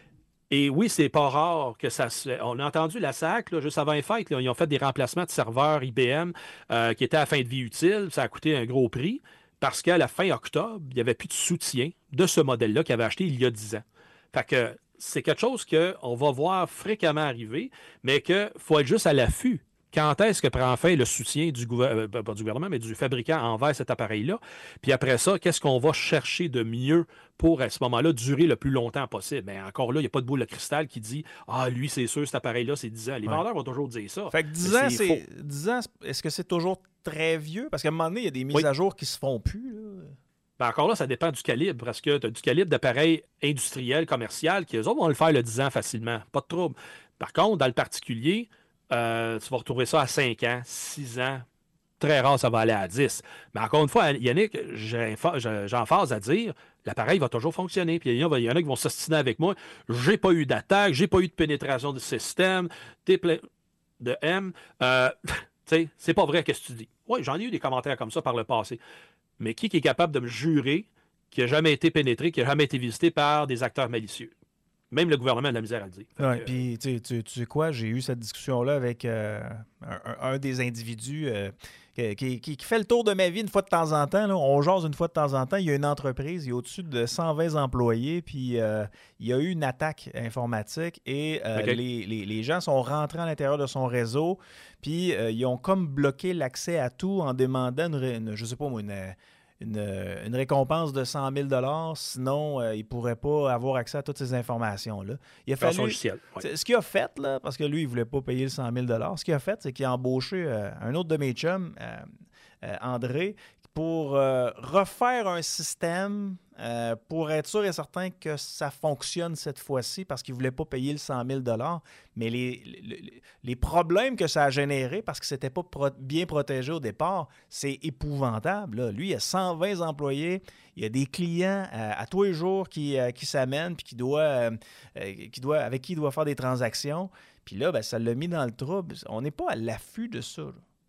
Et oui, c'est pas rare que ça se... On a entendu la SAC, là, juste avant les fêtes, là, ils ont fait des remplacements de serveurs IBM qui étaient à fin de vie utile. Ça a coûté un gros prix parce qu'à la fin octobre, il n'y avait plus de soutien de ce modèle-là qu'ils avaient acheté il y a 10 ans. Fait que c'est quelque chose qu'on va voir fréquemment arriver, mais qu'il faut être juste à l'affût. Quand est-ce que prend fin le soutien pas du gouvernement, mais du fabricant envers cet appareil-là? Puis après ça, qu'est-ce qu'on va chercher de mieux pour, à ce moment-là, durer le plus longtemps possible? Mais encore là, il n'y a pas de boule de cristal qui dit « Ah, lui, c'est sûr, cet appareil-là, c'est 10 ans. » Les vendeurs vont toujours dire ça. Fait que 10 ans, est-ce que c'est toujours très vieux? Parce qu'à un moment donné, il y a des mises à jour qui se font plus, là. Ben encore là, ça dépend du calibre, parce que tu as du calibre d'appareils industriels, commercial, qui eux autres vont le faire le 10 ans facilement. Pas de trouble. Par contre, dans le particulier... tu vas retrouver ça à 5 ans, 6 ans. Très rare, ça va aller à 10. Mais encore une fois, Yannick, j'emphase à dire, l'appareil va toujours fonctionner. Puis il y en a qui vont s'ostiner avec moi. J'ai pas eu d'attaque, j'ai pas eu de pénétration du système, t'es plein de M. C'est pas vrai, qu'est-ce que tu dis? Oui, j'en ai eu des commentaires comme ça par le passé. Mais qui est capable de me jurer qu'il n'a jamais été pénétré, qu'il n'a jamais été visité par des acteurs malicieux? Même le gouvernement a de la misère à le dire. Ouais, puis, tu sais quoi, j'ai eu cette discussion-là avec un des individus qui fait le tour de ma vie une fois de temps en temps. Là. On jase une fois de temps en temps. Il y a une entreprise, il y a au-dessus de 120 employés, puis il y a eu une attaque informatique et les gens sont rentrés à l'intérieur de son réseau, puis ils ont comme bloqué l'accès à tout en demandant je sais pas moi, une récompense de 100 000 $, sinon il ne pourrait pas avoir accès à toutes ces informations-là. Il a fallu, logiciel, ce qu'il a fait, là, parce que lui, il ne voulait pas payer le 100 000 $, ce qu'il a fait, c'est qu'il a embauché un autre de mes chums, André, pour refaire un système pour être sûr et certain que ça fonctionne cette fois-ci parce qu'il ne voulait pas payer le 100 000 $. Mais les problèmes que ça a générés parce que ce n'était pas bien protégé au départ, c'est épouvantable. Là. Lui, il a 120 employés, il y a des clients à tous les jours qui s'amènent puis avec qui il doit faire des transactions. Puis là, ça l'a mis dans le trouble. On n'est pas à l'affût de ça. Là.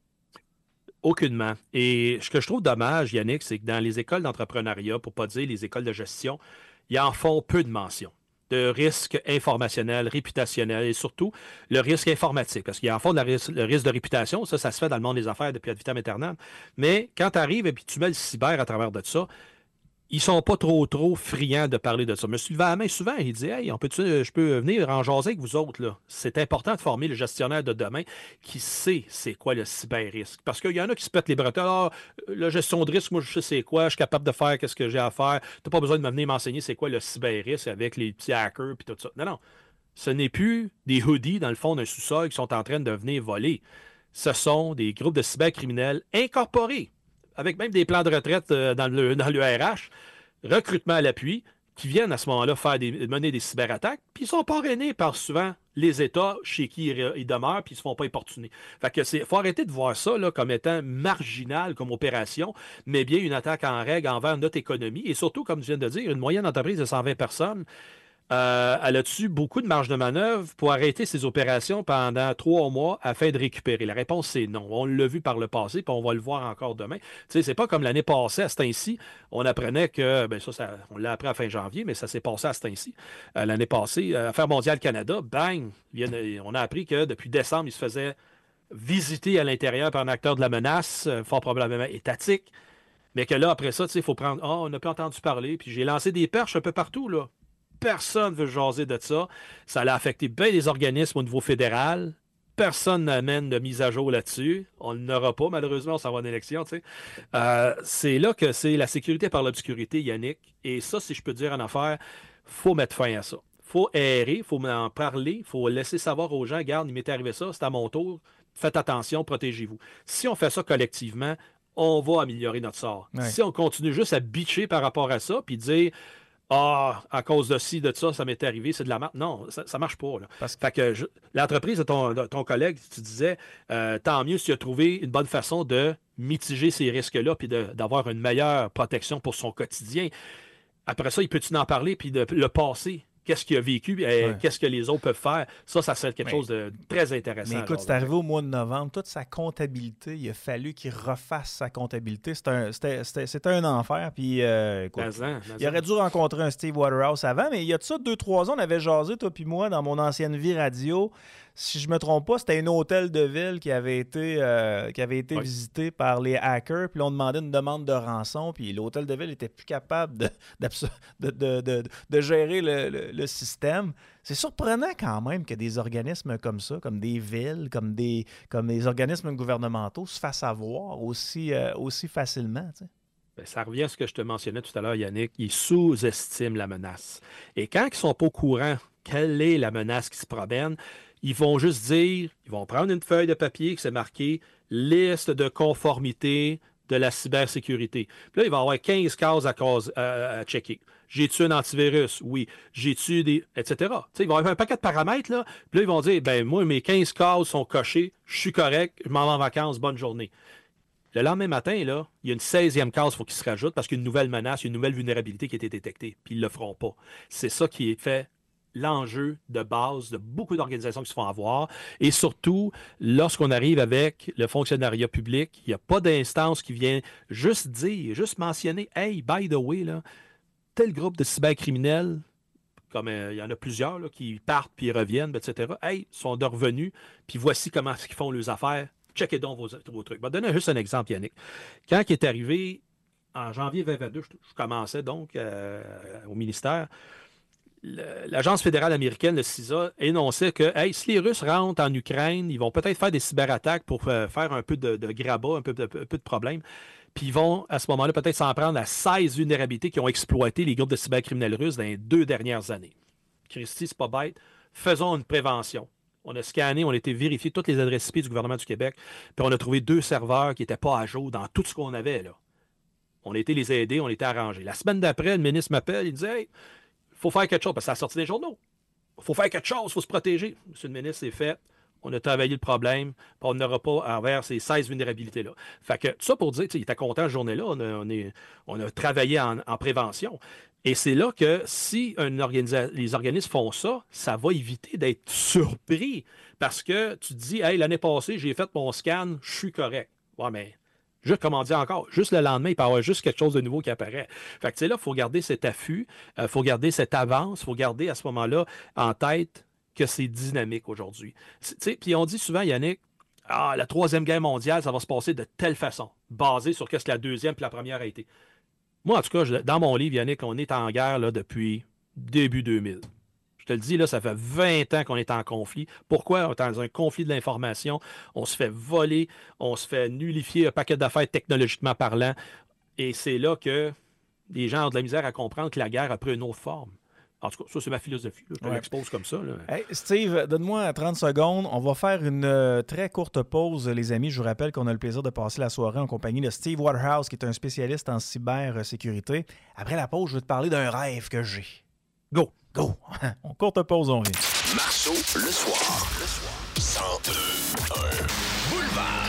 Aucunement. Et ce que je trouve dommage, Yannick, c'est que dans les écoles d'entrepreneuriat, pour ne pas dire les écoles de gestion, ils en font peu de mention de risques informationnels, réputationnels et surtout le risque informatique. Parce qu'il y a en fond le risque de réputation, ça se fait dans le monde des affaires depuis ad vitam aeternam. Mais quand tu arrives et puis tu mets le cyber à travers de ça, ils sont pas trop friands de parler de ça. Je me suis levé à la main souvent et il dit « Hey, je peux venir en jaser avec vous autres. Là. » C'est important de former le gestionnaire de demain qui sait c'est quoi le cyber-risque. Parce qu'il y en a qui se pètent les bretelles. Ah, la gestion de risque, moi, je sais c'est quoi. Je suis capable de faire ce que j'ai à faire. Tu n'as pas besoin de me venir m'enseigner c'est quoi le cyber-risque avec les petits hackers et tout ça. Non. Ce n'est plus des hoodies dans le fond d'un sous-sol qui sont en train de venir voler. Ce sont des groupes de cybercriminels incorporés, avec même des plans de retraite dans le RH, recrutement à l'appui, qui viennent à ce moment-là mener des cyberattaques, puis ils sont parrainés par souvent les États chez qui ils demeurent, puis ils ne se font pas importuner. Fait que faut arrêter de voir ça là, comme étant marginal comme opération, mais bien une attaque en règle envers notre économie, et surtout, comme tu viens de dire, une moyenne entreprise de 120 personnes, elle a-tu beaucoup de marge de manœuvre pour arrêter ses opérations pendant 3 mois afin de récupérer? La réponse, c'est non. On l'a vu par le passé, puis on va le voir encore demain. Tu sais, c'est pas comme l'année passée, à ce temps-ci, on apprenait que, on l'a appris à fin janvier, mais ça s'est passé à ce temps-ci. L'année passée, Affaires mondiales Canada, bang, on a appris que depuis décembre, il se faisait visiter à l'intérieur par un acteur de la menace, fort probablement étatique, mais que là, après ça, tu sais, il faut prendre, on n'a pas entendu parler, puis j'ai lancé des perches un peu partout, là. Personne ne veut jaser de ça. Ça a affecté bien les organismes au niveau fédéral. Personne n'amène de mise à jour là-dessus. On n'aura pas, malheureusement, on s'en va en élection. Tu sais. C'est là que c'est la sécurité par l'obscurité, Yannick. Et ça, si je peux dire en affaires, il faut mettre fin à ça. Il faut errer, il faut en parler, il faut laisser savoir aux gens, regarde, il m'est arrivé ça, c'est à mon tour. Faites attention, protégez-vous. Si on fait ça collectivement, on va améliorer notre sort. Ouais. Si on continue juste à bitcher par rapport à ça, puis dire... à cause de ci, de ça, ça m'est arrivé, c'est de la merde. Non, ça ne marche pas. Là. Fait que l'entreprise de ton collègue, tu disais, tant mieux si tu as trouvé une bonne façon de mitiger ces risques-là puis d'avoir une meilleure protection pour son quotidien. Après ça, il peut-tu en parler puis de le passer? Qu'est-ce qu'il a vécu et qu'est-ce que les autres peuvent faire? Ça serait quelque chose de très intéressant. Mais écoute, c'est arrivé au mois de novembre. Toute sa comptabilité, il a fallu qu'il refasse sa comptabilité. C'était un enfer. Puis, écoute, il aurait dû rencontrer un Steve Waterhouse avant, mais il y a de ça 2-3 ans, on avait jasé, toi puis moi, dans mon ancienne vie radio. Si je ne me trompe pas, c'était un hôtel de ville qui avait été visité par les hackers. Puis là, on demandait une demande de rançon. Puis l'hôtel de ville n'était plus capable de gérer le système. C'est surprenant quand même que des organismes comme ça, comme des villes, comme des organismes gouvernementaux se fassent avoir aussi facilement. Tu sais. Bien, ça revient à ce que je te mentionnais tout à l'heure, Yannick. Ils sous-estiment la menace. Et quand ils ne sont pas au courant quelle est la menace qui se promène, ils vont juste dire, ils vont prendre une feuille de papier qui s'est marquée « Liste de conformité de la cybersécurité ». Puis là, il va y avoir 15 cases à checker. J'ai-tu un antivirus? Oui. J'ai-tu des... etc. Tu sais, il va y avoir un paquet de paramètres, là. Puis là, ils vont dire, ben moi, mes 15 cases sont cochées, je suis correct, je m'en vais en vacances, bonne journée. Le lendemain matin, là, il y a une 16e case, il faut qu'il se rajoute parce qu'il y a une nouvelle menace, une nouvelle vulnérabilité qui a été détectée. Puis ils ne le feront pas. C'est ça qui est fait l'enjeu de base de beaucoup d'organisations qui se font avoir. Et surtout, lorsqu'on arrive avec le fonctionnariat public, il n'y a pas d'instance qui vient juste dire, juste mentionner « Hey, by the way, là, tel groupe de cybercriminels comme il y en a plusieurs là, qui partent puis ils reviennent, etc. Hey, ils sont de revenus, puis voici comment ils font leurs affaires. Checkez donc vos trucs. Je vais donner juste un exemple, Yannick. Quand il est arrivé en janvier 2022, je commençais donc au ministère, l'Agence fédérale américaine, le CISA, énonçait que hey, si les Russes rentrent en Ukraine, ils vont peut-être faire des cyberattaques pour faire un peu de grabat, un peu de problèmes. Puis ils vont, à ce moment-là, peut-être s'en prendre à 16 vulnérabilités qui ont exploité les groupes de cybercriminels russes dans les 2 dernières années. Christy, c'est pas bête. Faisons une prévention. On a scanné, on a été vérifier toutes les adresses IP du gouvernement du Québec, puis on a trouvé 2 serveurs qui n'étaient pas à jour dans tout ce qu'on avait, là. On a été les aider, on a été arrangés. La semaine d'après, le ministre m'appelle, il disait hey, il faut faire quelque chose, parce que ça a sorti des journaux. Il faut faire quelque chose, il faut se protéger. Monsieur le ministre, c'est fait. On a travaillé le problème, puis on n'aura pas envers ces 16 vulnérabilités-là. Fait que tout ça pour dire, il était content cette journée-là, on a travaillé en prévention. Et c'est là que si les organismes font ça, ça va éviter d'être surpris. Parce que tu te dis, hey, l'année passée, j'ai fait mon scan, je suis correct. Ouais, mais juste comme on dit encore, juste le lendemain, il peut y avoir juste quelque chose de nouveau qui apparaît. Fait que là, il faut garder cet affût, il faut garder cette avance, il faut garder à ce moment-là en tête que c'est dynamique aujourd'hui. Puis on dit souvent, Yannick, la Troisième Guerre mondiale, ça va se passer de telle façon, basé sur qu'est-ce que la deuxième puis la première a été. Moi, en tout cas, dans mon livre, Yannick, on est en guerre là, depuis début 2000. Je te le dis, là, ça fait 20 ans qu'on est en conflit. Pourquoi? On est dans un conflit de l'information. On se fait voler, on se fait nullifier un paquet d'affaires technologiquement parlant. Et c'est là que les gens ont de la misère à comprendre que la guerre a pris une autre forme. En tout cas, ça, c'est ma philosophie. Là. Je te l'expose comme ça. Là. Hey, Steve, donne-moi 30 secondes. On va faire une très courte pause, les amis. Je vous rappelle qu'on a le plaisir de passer la soirée en compagnie de Steve Waterhouse, qui est un spécialiste en cybersécurité. Après la pause, je vais te parler d'un rêve que j'ai. Go! Go! On courte pause, on revient. Marceau, le soir. 102.1 Boulevard.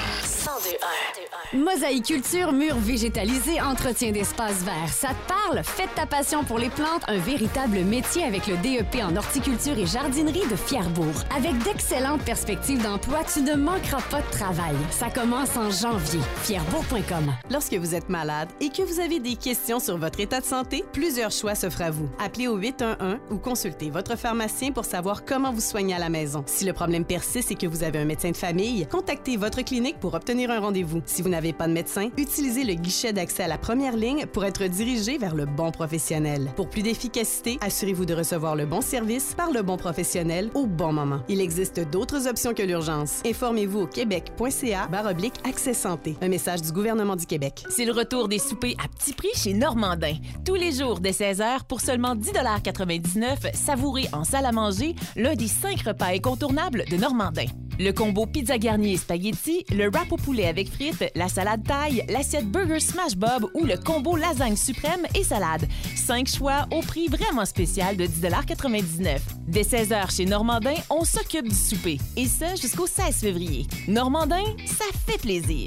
102.1. Mosaïculture, murs végétalisés, entretien d'espaces verts. Ça te parle? Faites ta passion pour les plantes un véritable métier avec le DEP en horticulture et jardinerie de Fierbourg. Avec d'excellentes perspectives d'emploi, tu ne manqueras pas de travail. Ça commence en janvier. Fierbourg.com. Lorsque vous êtes malade et que vous avez des questions sur votre état de santé, plusieurs choix s'offrent à vous. Appelez au 811 ou consultez votre pharmacien pour savoir comment vous soigner à la maison. Si le problème persiste et que vous avez un médecin de famille, contactez votre clinique pour obtenir un rendez-vous. Si vous n'avez pas de médecin, utilisez le guichet d'accès à la première ligne pour être dirigé vers le bon professionnel. Pour plus d'efficacité, assurez-vous de recevoir le bon service par le bon professionnel au bon moment. Il existe d'autres options que l'urgence. Informez-vous au québec.ca/accès santé. Un message du gouvernement du Québec. C'est le retour des soupers à petit prix chez Normandin. Tous les jours dès 16h pour seulement 10,99 $, savourez en salle à manger l'un des 5 repas incontournables de Normandin. Le combo pizza garnie et spaghetti, le wrap au poulet avec frites, la salade thaï, l'assiette burger smash bob ou le combo lasagne suprême et salade. 5 choix au prix vraiment spécial de 10,99 $. Dès 16h chez Normandin, on s'occupe du souper. Et ça jusqu'au 16 février. Normandin, ça fait plaisir.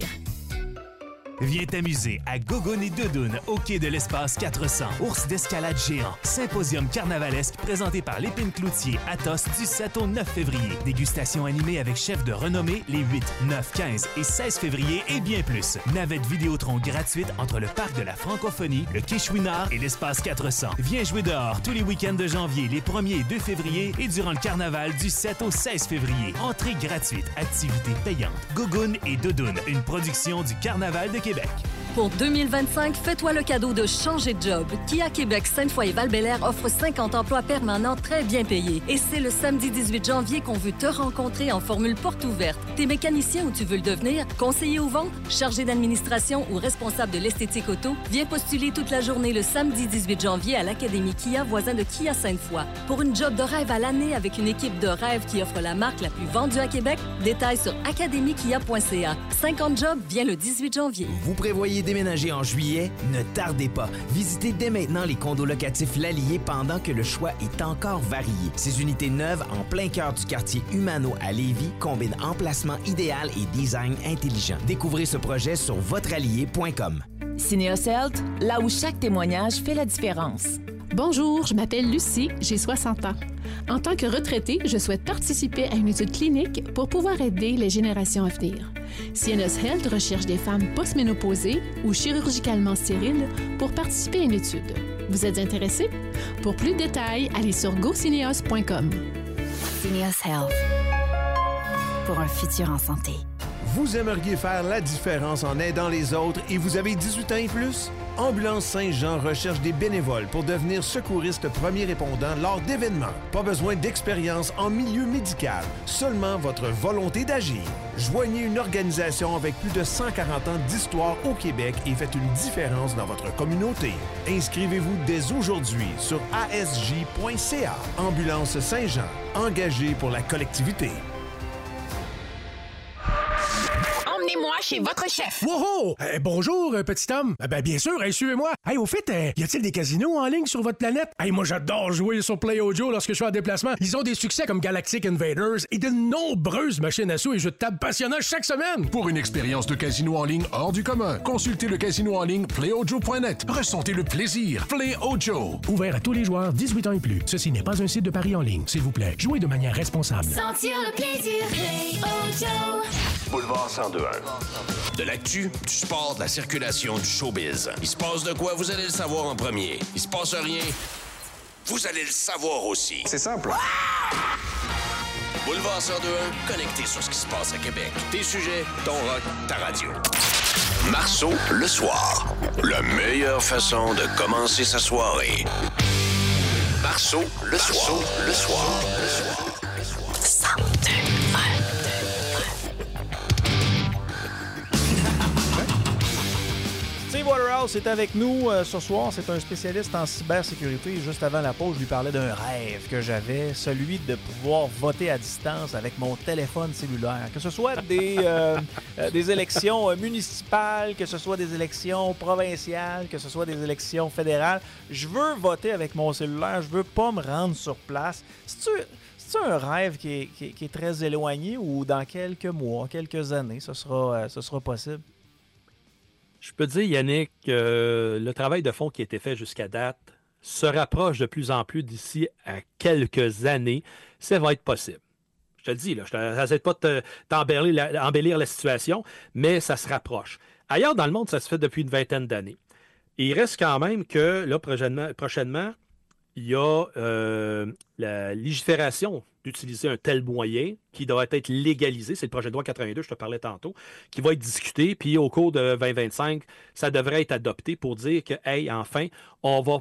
Viens t'amuser à Gogoon et Doudoune au quai de l'espace 400. Ours d'escalade géant. Symposium carnavalesque présenté par l'Épine Cloutier Athos du 7 au 9 février. Dégustation animée avec chefs de renommée les 8, 9, 15 et 16 février et bien plus. Navette Vidéotron gratuite entre le parc de la Francophonie, le quai Chouinard et l'espace 400. Viens jouer dehors tous les week-ends de janvier, les 1er et 2 février et durant le carnaval du 7 au 16 février. Entrée gratuite, activité payante. Gogoon et Doudoune, une production du Carnaval de Québec. Pour 2025, fais-toi le cadeau de changer de job. Kia Québec, Sainte-Foy et Val-Bélair offre 50 emplois permanents très bien payés. Et c'est le samedi 18 janvier qu'on veut te rencontrer en formule porte ouverte. T'es mécanicien ou tu veux le devenir? Conseiller aux ventes? Chargé d'administration ou responsable de l'esthétique auto? Viens postuler toute la journée le samedi 18 janvier à l'Académie Kia, voisin de Kia Sainte-Foy. Pour une job de rêve à l'année avec une équipe de rêve qui offre la marque la plus vendue à Québec, détails sur academiekia.ca. 50 jobs vient le 18 janvier. Vous prévoyez déménager en juillet? Ne tardez pas. Visitez dès maintenant les condos locatifs L'Allier pendant que le choix est encore varié. Ces unités neuves en plein cœur du quartier Humano à Lévis combinent emplacement idéal et design intelligent. Découvrez ce projet sur votrallier.com. Cinéos Health, là où chaque témoignage fait la différence. Bonjour, je m'appelle Lucie, j'ai 60 ans. En tant que retraitée, je souhaite participer à une étude clinique pour pouvoir aider les générations à venir. CNS Health recherche des femmes postménopausées ou chirurgicalement stériles pour participer à une étude. Vous êtes intéressé? Pour plus de détails, allez sur gocineos.com. Cineos Health. Pour un futur en santé. Vous aimeriez faire la différence en aidant les autres et vous avez 18 ans et plus? Ambulance Saint-Jean recherche des bénévoles pour devenir secouriste premier répondant lors d'événements. Pas besoin d'expérience en milieu médical, seulement votre volonté d'agir. Joignez une organisation avec plus de 140 ans d'histoire au Québec et faites une différence dans votre communauté. Inscrivez-vous dès aujourd'hui sur asj.ca. Ambulance Saint-Jean, engagée pour la collectivité. Emmenez-moi chez votre chef. Wow! Bonjour, petit homme. Bien sûr, suivez-moi. Au fait, y a-t-il des casinos en ligne sur votre planète? Moi, j'adore jouer sur PlayOjo lorsque je suis en déplacement. Ils ont des succès comme Galactic Invaders et de nombreuses machines à sous et jeux de table passionnants chaque semaine. Pour une expérience de casino en ligne hors du commun, consultez le casino en ligne PlayOjo.net. Ressentez le plaisir. PlayOjo. Ouvert à tous les joueurs 18 ans et plus. Ceci n'est pas un site de paris en ligne. S'il vous plaît, jouez de manière responsable. Sentir le plaisir, PlayOjo. Boulevard 102.1. De l'actu, du sport, de la circulation, du showbiz. Il se passe de quoi, vous allez le savoir en premier. Il se passe rien, vous allez le savoir aussi. C'est simple. Boulevard 102.1, connecté sur ce qui se passe à Québec. Tes sujets, ton rock, ta radio. Marceau, le soir. La meilleure façon de commencer sa soirée. Marceau, le soir. Le soir. Le soir. Steve Waterhouse est avec nous ce soir. C'est un spécialiste en cybersécurité. Juste avant la pause, je lui parlais d'un rêve que j'avais, celui de pouvoir voter à distance avec mon téléphone cellulaire. Que ce soit des élections municipales, que ce soit des élections provinciales, que ce soit des élections fédérales. Je veux voter avec mon cellulaire. Je veux pas me rendre sur place. C'est un rêve qui est très éloigné ou dans quelques mois, quelques années, ce sera possible? Je peux dire, Yannick, que le travail de fond qui a été fait jusqu'à date se rapproche de plus en plus d'ici à quelques années. Ça va être possible. Je te le dis, là, je n'essaie pas de embellir la situation, mais ça se rapproche. Ailleurs dans le monde, ça se fait depuis une vingtaine d'années. Et il reste quand même que, là, prochainement, il y a la légifération d'utiliser un tel moyen qui doit être légalisé. C'est le projet de loi 82, je te parlais tantôt, qui va être discuté. Puis au cours de 2025, ça devrait être adopté pour dire que, hey, enfin, on va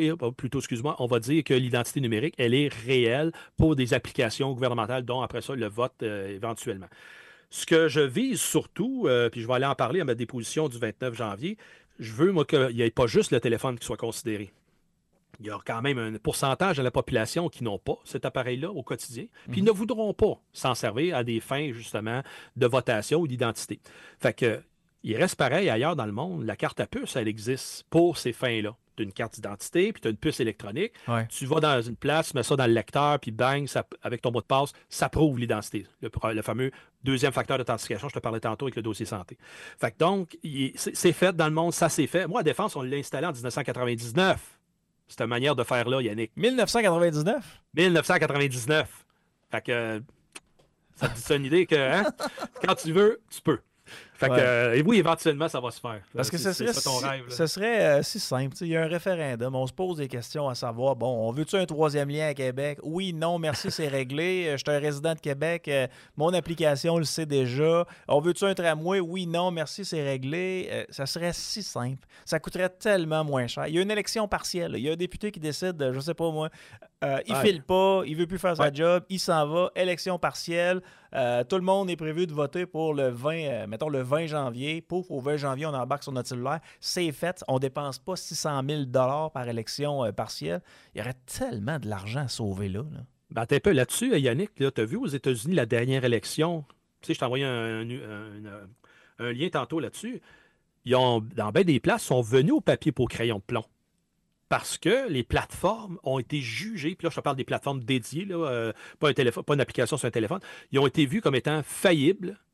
on va dire que l'identité numérique, elle est réelle pour des applications gouvernementales, dont après ça, le vote éventuellement. Ce que je vise surtout, puis je vais aller en parler à ma déposition du 29 janvier, je veux, moi, qu'il n'y ait pas juste le téléphone qui soit considéré. Il y a quand même un pourcentage de la population qui n'ont pas cet appareil-là au quotidien, puis ils ne voudront pas s'en servir à des fins, justement, de votation ou d'identité. Fait que, il reste pareil ailleurs dans le monde. La carte à puce, elle existe pour ces fins-là. Tu as une carte d'identité, puis tu as une puce électronique. Ouais. Tu vas dans une place, mets ça dans le lecteur, puis bang, avec ton mot de passe, ça prouve l'identité. Le fameux deuxième facteur d'authentification, je te parlais tantôt avec le dossier santé. Fait que donc, c'est fait dans le monde, ça c'est fait. Moi, à Défense, on l'a installé en 1999. Cette manière de faire là, Yannick. 1999? 1999. Fait que ça te dit une idée que quand tu veux, tu peux. Fait que, et oui, éventuellement, ça va se faire. Parce que ce serait si simple. Il y a un référendum, on se pose des questions à savoir, bon, on veut-tu un troisième lien à Québec? Oui, non, merci, c'est réglé. Je suis un résident de Québec, mon application le sait déjà. On veut-tu un tramway? Oui, non, merci, c'est réglé. Ça serait si simple. Ça coûterait tellement moins cher. Il y a une élection partielle. Il y a un député qui décide, je sais pas moi, il file pas, il veut plus faire sa job, il s'en va, élection partielle. Tout le monde est prévu de voter pour le 20, mettons le 20 janvier. Pouf, au 20 janvier, on embarque sur notre cellulaire. C'est fait. On ne dépense pas 600 000 $ par élection partielle. Il y aurait tellement de l'argent à sauver là. Ben, t'es un peu là-dessus, Yannick. Tu as vu aux États-Unis la dernière élection. Tu sais, je t'ai envoyé un lien tantôt là-dessus. Ils ont, dans bien des places, sont venus au papier pour crayon de plomb. Parce que les plateformes ont été jugées, puis là, je te parle des plateformes dédiées, là, pas une application sur un téléphone, ils ont été vus comme étant faillibles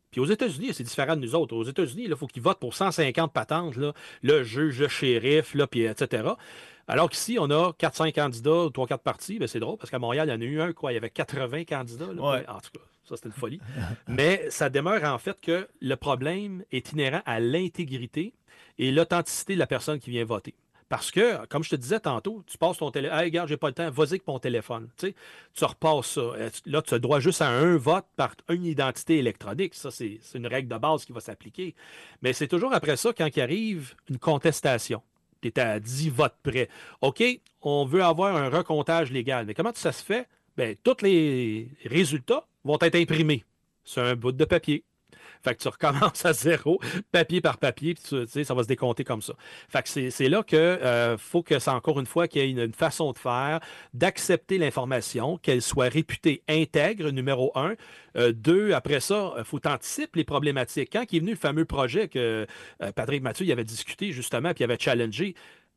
Puis aux États-Unis, c'est différent de nous autres. Aux États-Unis, il faut qu'ils votent pour 150 patentes, là, le juge, le shérif, là, puis etc. Alors qu'ici, on a 4-5 candidats ou 3-4 partis. C'est drôle parce qu'à Montréal, il y en a eu un, quoi. Il y avait 80 candidats. Là, en tout cas, ça, c'était une folie. Mais ça demeure en fait que le problème est inhérent à l'intégrité et l'authenticité de la personne qui vient voter. Parce que, comme je te disais tantôt, tu passes ton téléphone. Hey, regarde, j'ai pas le temps, vas-y avec ton téléphone. Tu repasses ça. Là, tu as droit juste à un vote par une identité électronique. Ça, c'est une règle de base qui va s'appliquer. Mais c'est toujours après ça, quand il arrive une contestation. Tu es à 10 votes près. OK, on veut avoir un recomptage légal. Mais comment ça se fait? Bien, tous les résultats vont être imprimés sur un bout de papier. Fait que tu recommences à zéro, papier par papier, puis tu sais, ça va se décompter comme ça. Fait que c'est là que faut que c'est encore une fois qu'il y ait une façon de faire, d'accepter l'information, qu'elle soit réputée intègre, numéro 1. 2, après ça, il faut anticiper les problématiques. Quand est venu le fameux projet que Patrick Mathieu il avait discuté justement, puis il avait challengé,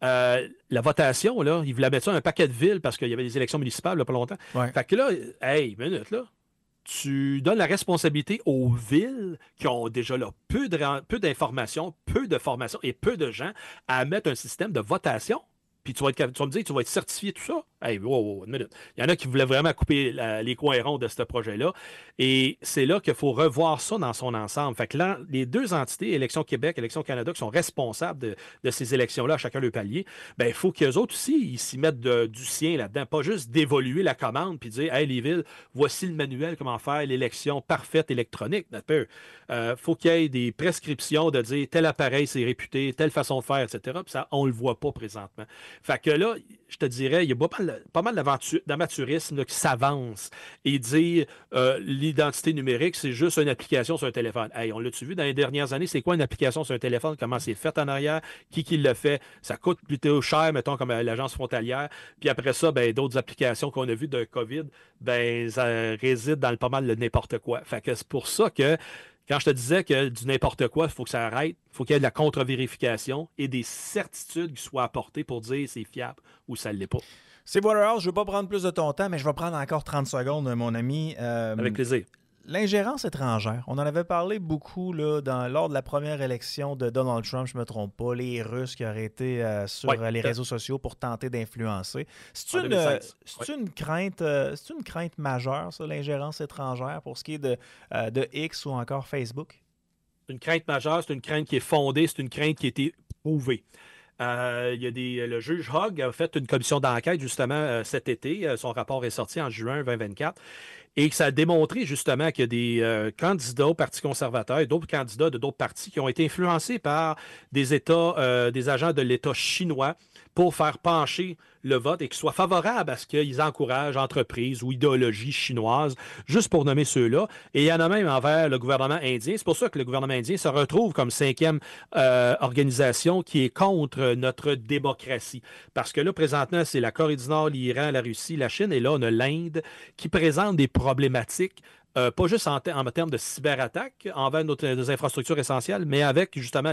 la votation, là, il voulait mettre ça dans un paquet de villes parce qu'il y avait des élections municipales là, pas longtemps. Ouais. Fait que là, hey, minute, là. Tu donnes la responsabilité aux villes qui ont déjà là peu d'informations, peu de formation et peu de gens à mettre un système de votation. Puis tu vas me dire que tu vas être certifié tout ça. Hey, wow, une minute. Il y en a qui voulaient vraiment couper les coins ronds de ce projet-là. Et c'est là qu'il faut revoir ça dans son ensemble. Fait que là, les deux entités, Élections Québec, Élections Canada, qui sont responsables de ces élections-là, à chacun le palier, bien, il faut qu'eux autres aussi, ils s'y mettent du sien là-dedans. Pas juste d'évoluer la commande puis dire, hey, les villes, voici le manuel, comment faire l'élection parfaite électronique. Faut qu'il y ait des prescriptions de dire tel appareil, c'est réputé, telle façon de faire, etc. Puis ça, on le voit pas présentement. Fait que là, je te dirais, il y a pas mal d'amateurisme là, qui s'avance et dire l'identité numérique, c'est juste une application sur un téléphone. Hey, on l'a-tu vu dans les dernières années, c'est quoi une application sur un téléphone? Comment c'est fait en arrière? Qui le fait? Ça coûte plutôt cher, mettons, comme l'agence frontalière. Puis après ça, ben, d'autres applications qu'on a vues de COVID, ben, ça réside dans pas mal de n'importe quoi. Fait que c'est pour ça que quand je te disais que du n'importe quoi, il faut que ça arrête, il faut qu'il y ait de la contre-vérification et des certitudes qui soient apportées pour dire c'est fiable ou ça ne l'est pas. C'est Waterhouse, je ne veux pas prendre plus de ton temps, mais je vais prendre encore 30 secondes, mon ami. Avec plaisir. L'ingérence étrangère, on en avait parlé beaucoup là, lors de la première élection de Donald Trump, je ne me trompe pas, les Russes qui auraient été sur les réseaux sociaux pour tenter d'influencer. C'est une crainte majeure, ça, l'ingérence étrangère, pour ce qui est de X ou encore Facebook? C'est une crainte majeure, c'est une crainte qui est fondée, c'est une crainte qui a été prouvée. Le juge Hogg a fait une commission d'enquête justement cet été. Son rapport est sorti en juin 2024. Et que ça a démontré justement qu'il y a des candidats au Parti conservateur et d'autres candidats de d'autres partis qui ont été influencés par des agents de l'État chinois pour faire pencher le vote et qu'ils soient favorables à ce qu'ils encouragent entreprises ou idéologies chinoises, juste pour nommer ceux-là. Et il y en a même envers le gouvernement indien. C'est pour ça que le gouvernement indien se retrouve comme 5e organisation qui est contre notre démocratie. Parce que là, présentement, c'est la Corée du Nord, l'Iran, la Russie, la Chine, et là, on a l'Inde qui présente des problématiques pas juste en termes de cyberattaque envers nos infrastructures essentielles, mais avec justement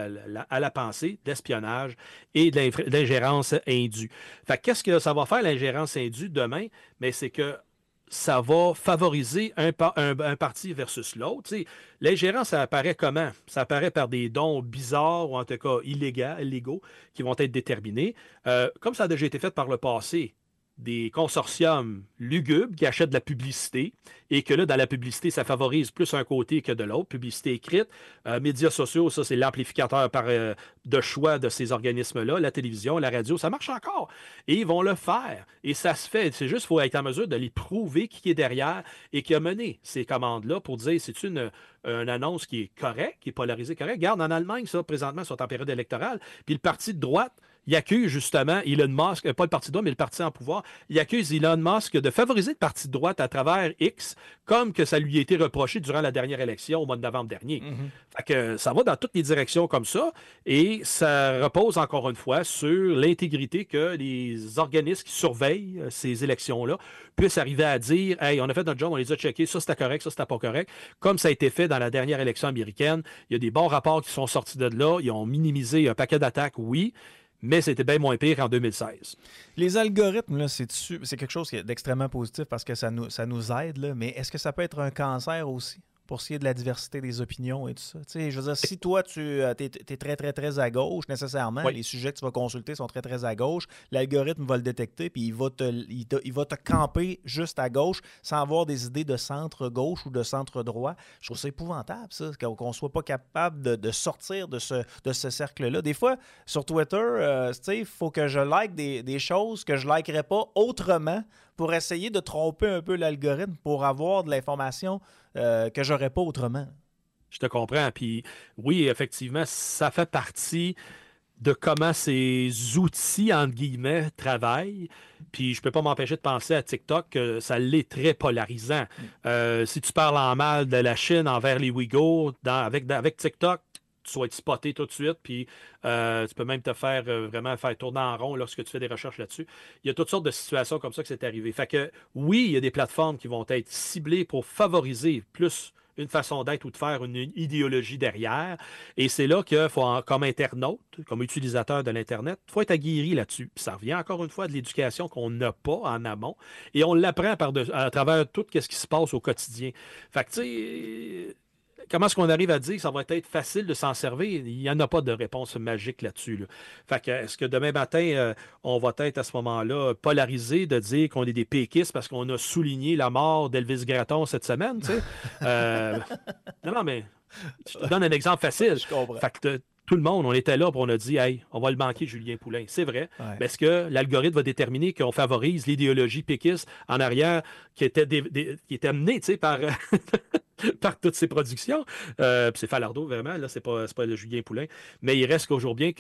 à la pensée d'espionnage et de l'ingérence indue. Fait qu'est-ce que ça va faire, l'ingérence indue, demain? Mais c'est que ça va favoriser un parti versus l'autre. T'sais, l'ingérence, ça apparaît comment? Ça apparaît par des dons bizarres ou en tout cas illégaux qui vont être déterminés. Comme ça a déjà été fait par le passé, des consortiums lugubres qui achètent de la publicité et que là, dans la publicité, ça favorise plus un côté que de l'autre. Publicité écrite, médias sociaux, ça, c'est l'amplificateur de choix de ces organismes-là. La télévision, la radio, ça marche encore. Et ils vont le faire. Et ça se fait. C'est juste qu'il faut être en mesure de les prouver qui est derrière et qui a mené ces commandes-là pour dire c'est une annonce qui est correcte, qui est polarisée correcte. Regarde, en Allemagne, ça, présentement, ils sont en période électorale. Puis le parti de droite, il accuse justement Elon Musk, pas le parti de droite, mais le parti en pouvoir, il accuse Elon Musk de favoriser le parti de droite à travers X, comme que ça lui a été reproché durant la dernière élection au mois de novembre dernier. Fait que ça va dans toutes les directions comme ça, et ça repose encore une fois sur l'intégrité que les organismes qui surveillent ces élections-là puissent arriver à dire « Hey, on a fait notre job, on les a checkés, ça c'était correct, ça c'était pas correct », comme ça a été fait dans la dernière élection américaine. Il y a des bons rapports qui sont sortis de là, ils ont minimisé un paquet d'attaques, oui, mais c'était bien moins pire qu'en 2016. Les algorithmes, là, c'est quelque chose d'extrêmement positif parce que ça nous aide, là, mais est-ce que ça peut être un cancer aussi pour ce qui est de la diversité des opinions et tout ça. Tu sais, je veux dire, si toi, tu es très, très, très à gauche, nécessairement, les sujets que tu vas consulter sont très, très à gauche, l'algorithme va le détecter puis il va te camper juste à gauche sans avoir des idées de centre-gauche ou de centre-droit. Je trouve ça épouvantable, ça, qu'on ne soit pas capable de sortir de ce cercle-là. Des fois, sur Twitter, tu sais, il faut que je like des choses que je ne likerais pas autrement pour essayer de tromper un peu l'algorithme pour avoir de l'information que j'aurais pas autrement. Je te comprends. Puis oui, effectivement, ça fait partie de comment ces outils, entre guillemets, travaillent. Puis je peux pas m'empêcher de penser à TikTok que ça l'est très polarisant. Si tu parles en mal de la Chine envers les Ouïghours, avec TikTok, tu vas être spoté tout de suite, puis tu peux même te faire vraiment faire tourner en rond lorsque tu fais des recherches là-dessus. Il y a toutes sortes de situations comme ça que c'est arrivé. Fait que oui, il y a des plateformes qui vont être ciblées pour favoriser plus une façon d'être ou de faire une idéologie derrière. Et c'est là qu'il faut, comme internaute, comme utilisateur de l'Internet, il faut être aguerri là-dessus. Puis ça revient encore une fois de l'éducation qu'on n'a pas en amont. Et on l'apprend à travers tout ce qui se passe au quotidien. Fait que tu sais... Comment est-ce qu'on arrive à dire que ça va être facile de s'en servir? Il n'y en a pas de réponse magique là-dessus. Là. Fait que est-ce que demain matin, on va être à ce moment-là polarisé de dire qu'on est des péquistes parce qu'on a souligné la mort d'Elvis Gratton cette semaine? Tu sais? Non, mais je te donne un exemple facile. Je comprends. Fait que tout le monde, on était là pour on a dit, hey, on va le manquer, Julien Poulin. C'est vrai. Ouais. Mais est-ce que l'algorithme va déterminer qu'on favorise l'idéologie péquiste en arrière qui était amenée par, par toutes ces productions? C'est Falardeau, vraiment. Là, c'est pas le Julien Poulin. Mais il reste qu'aujourd'hui bien que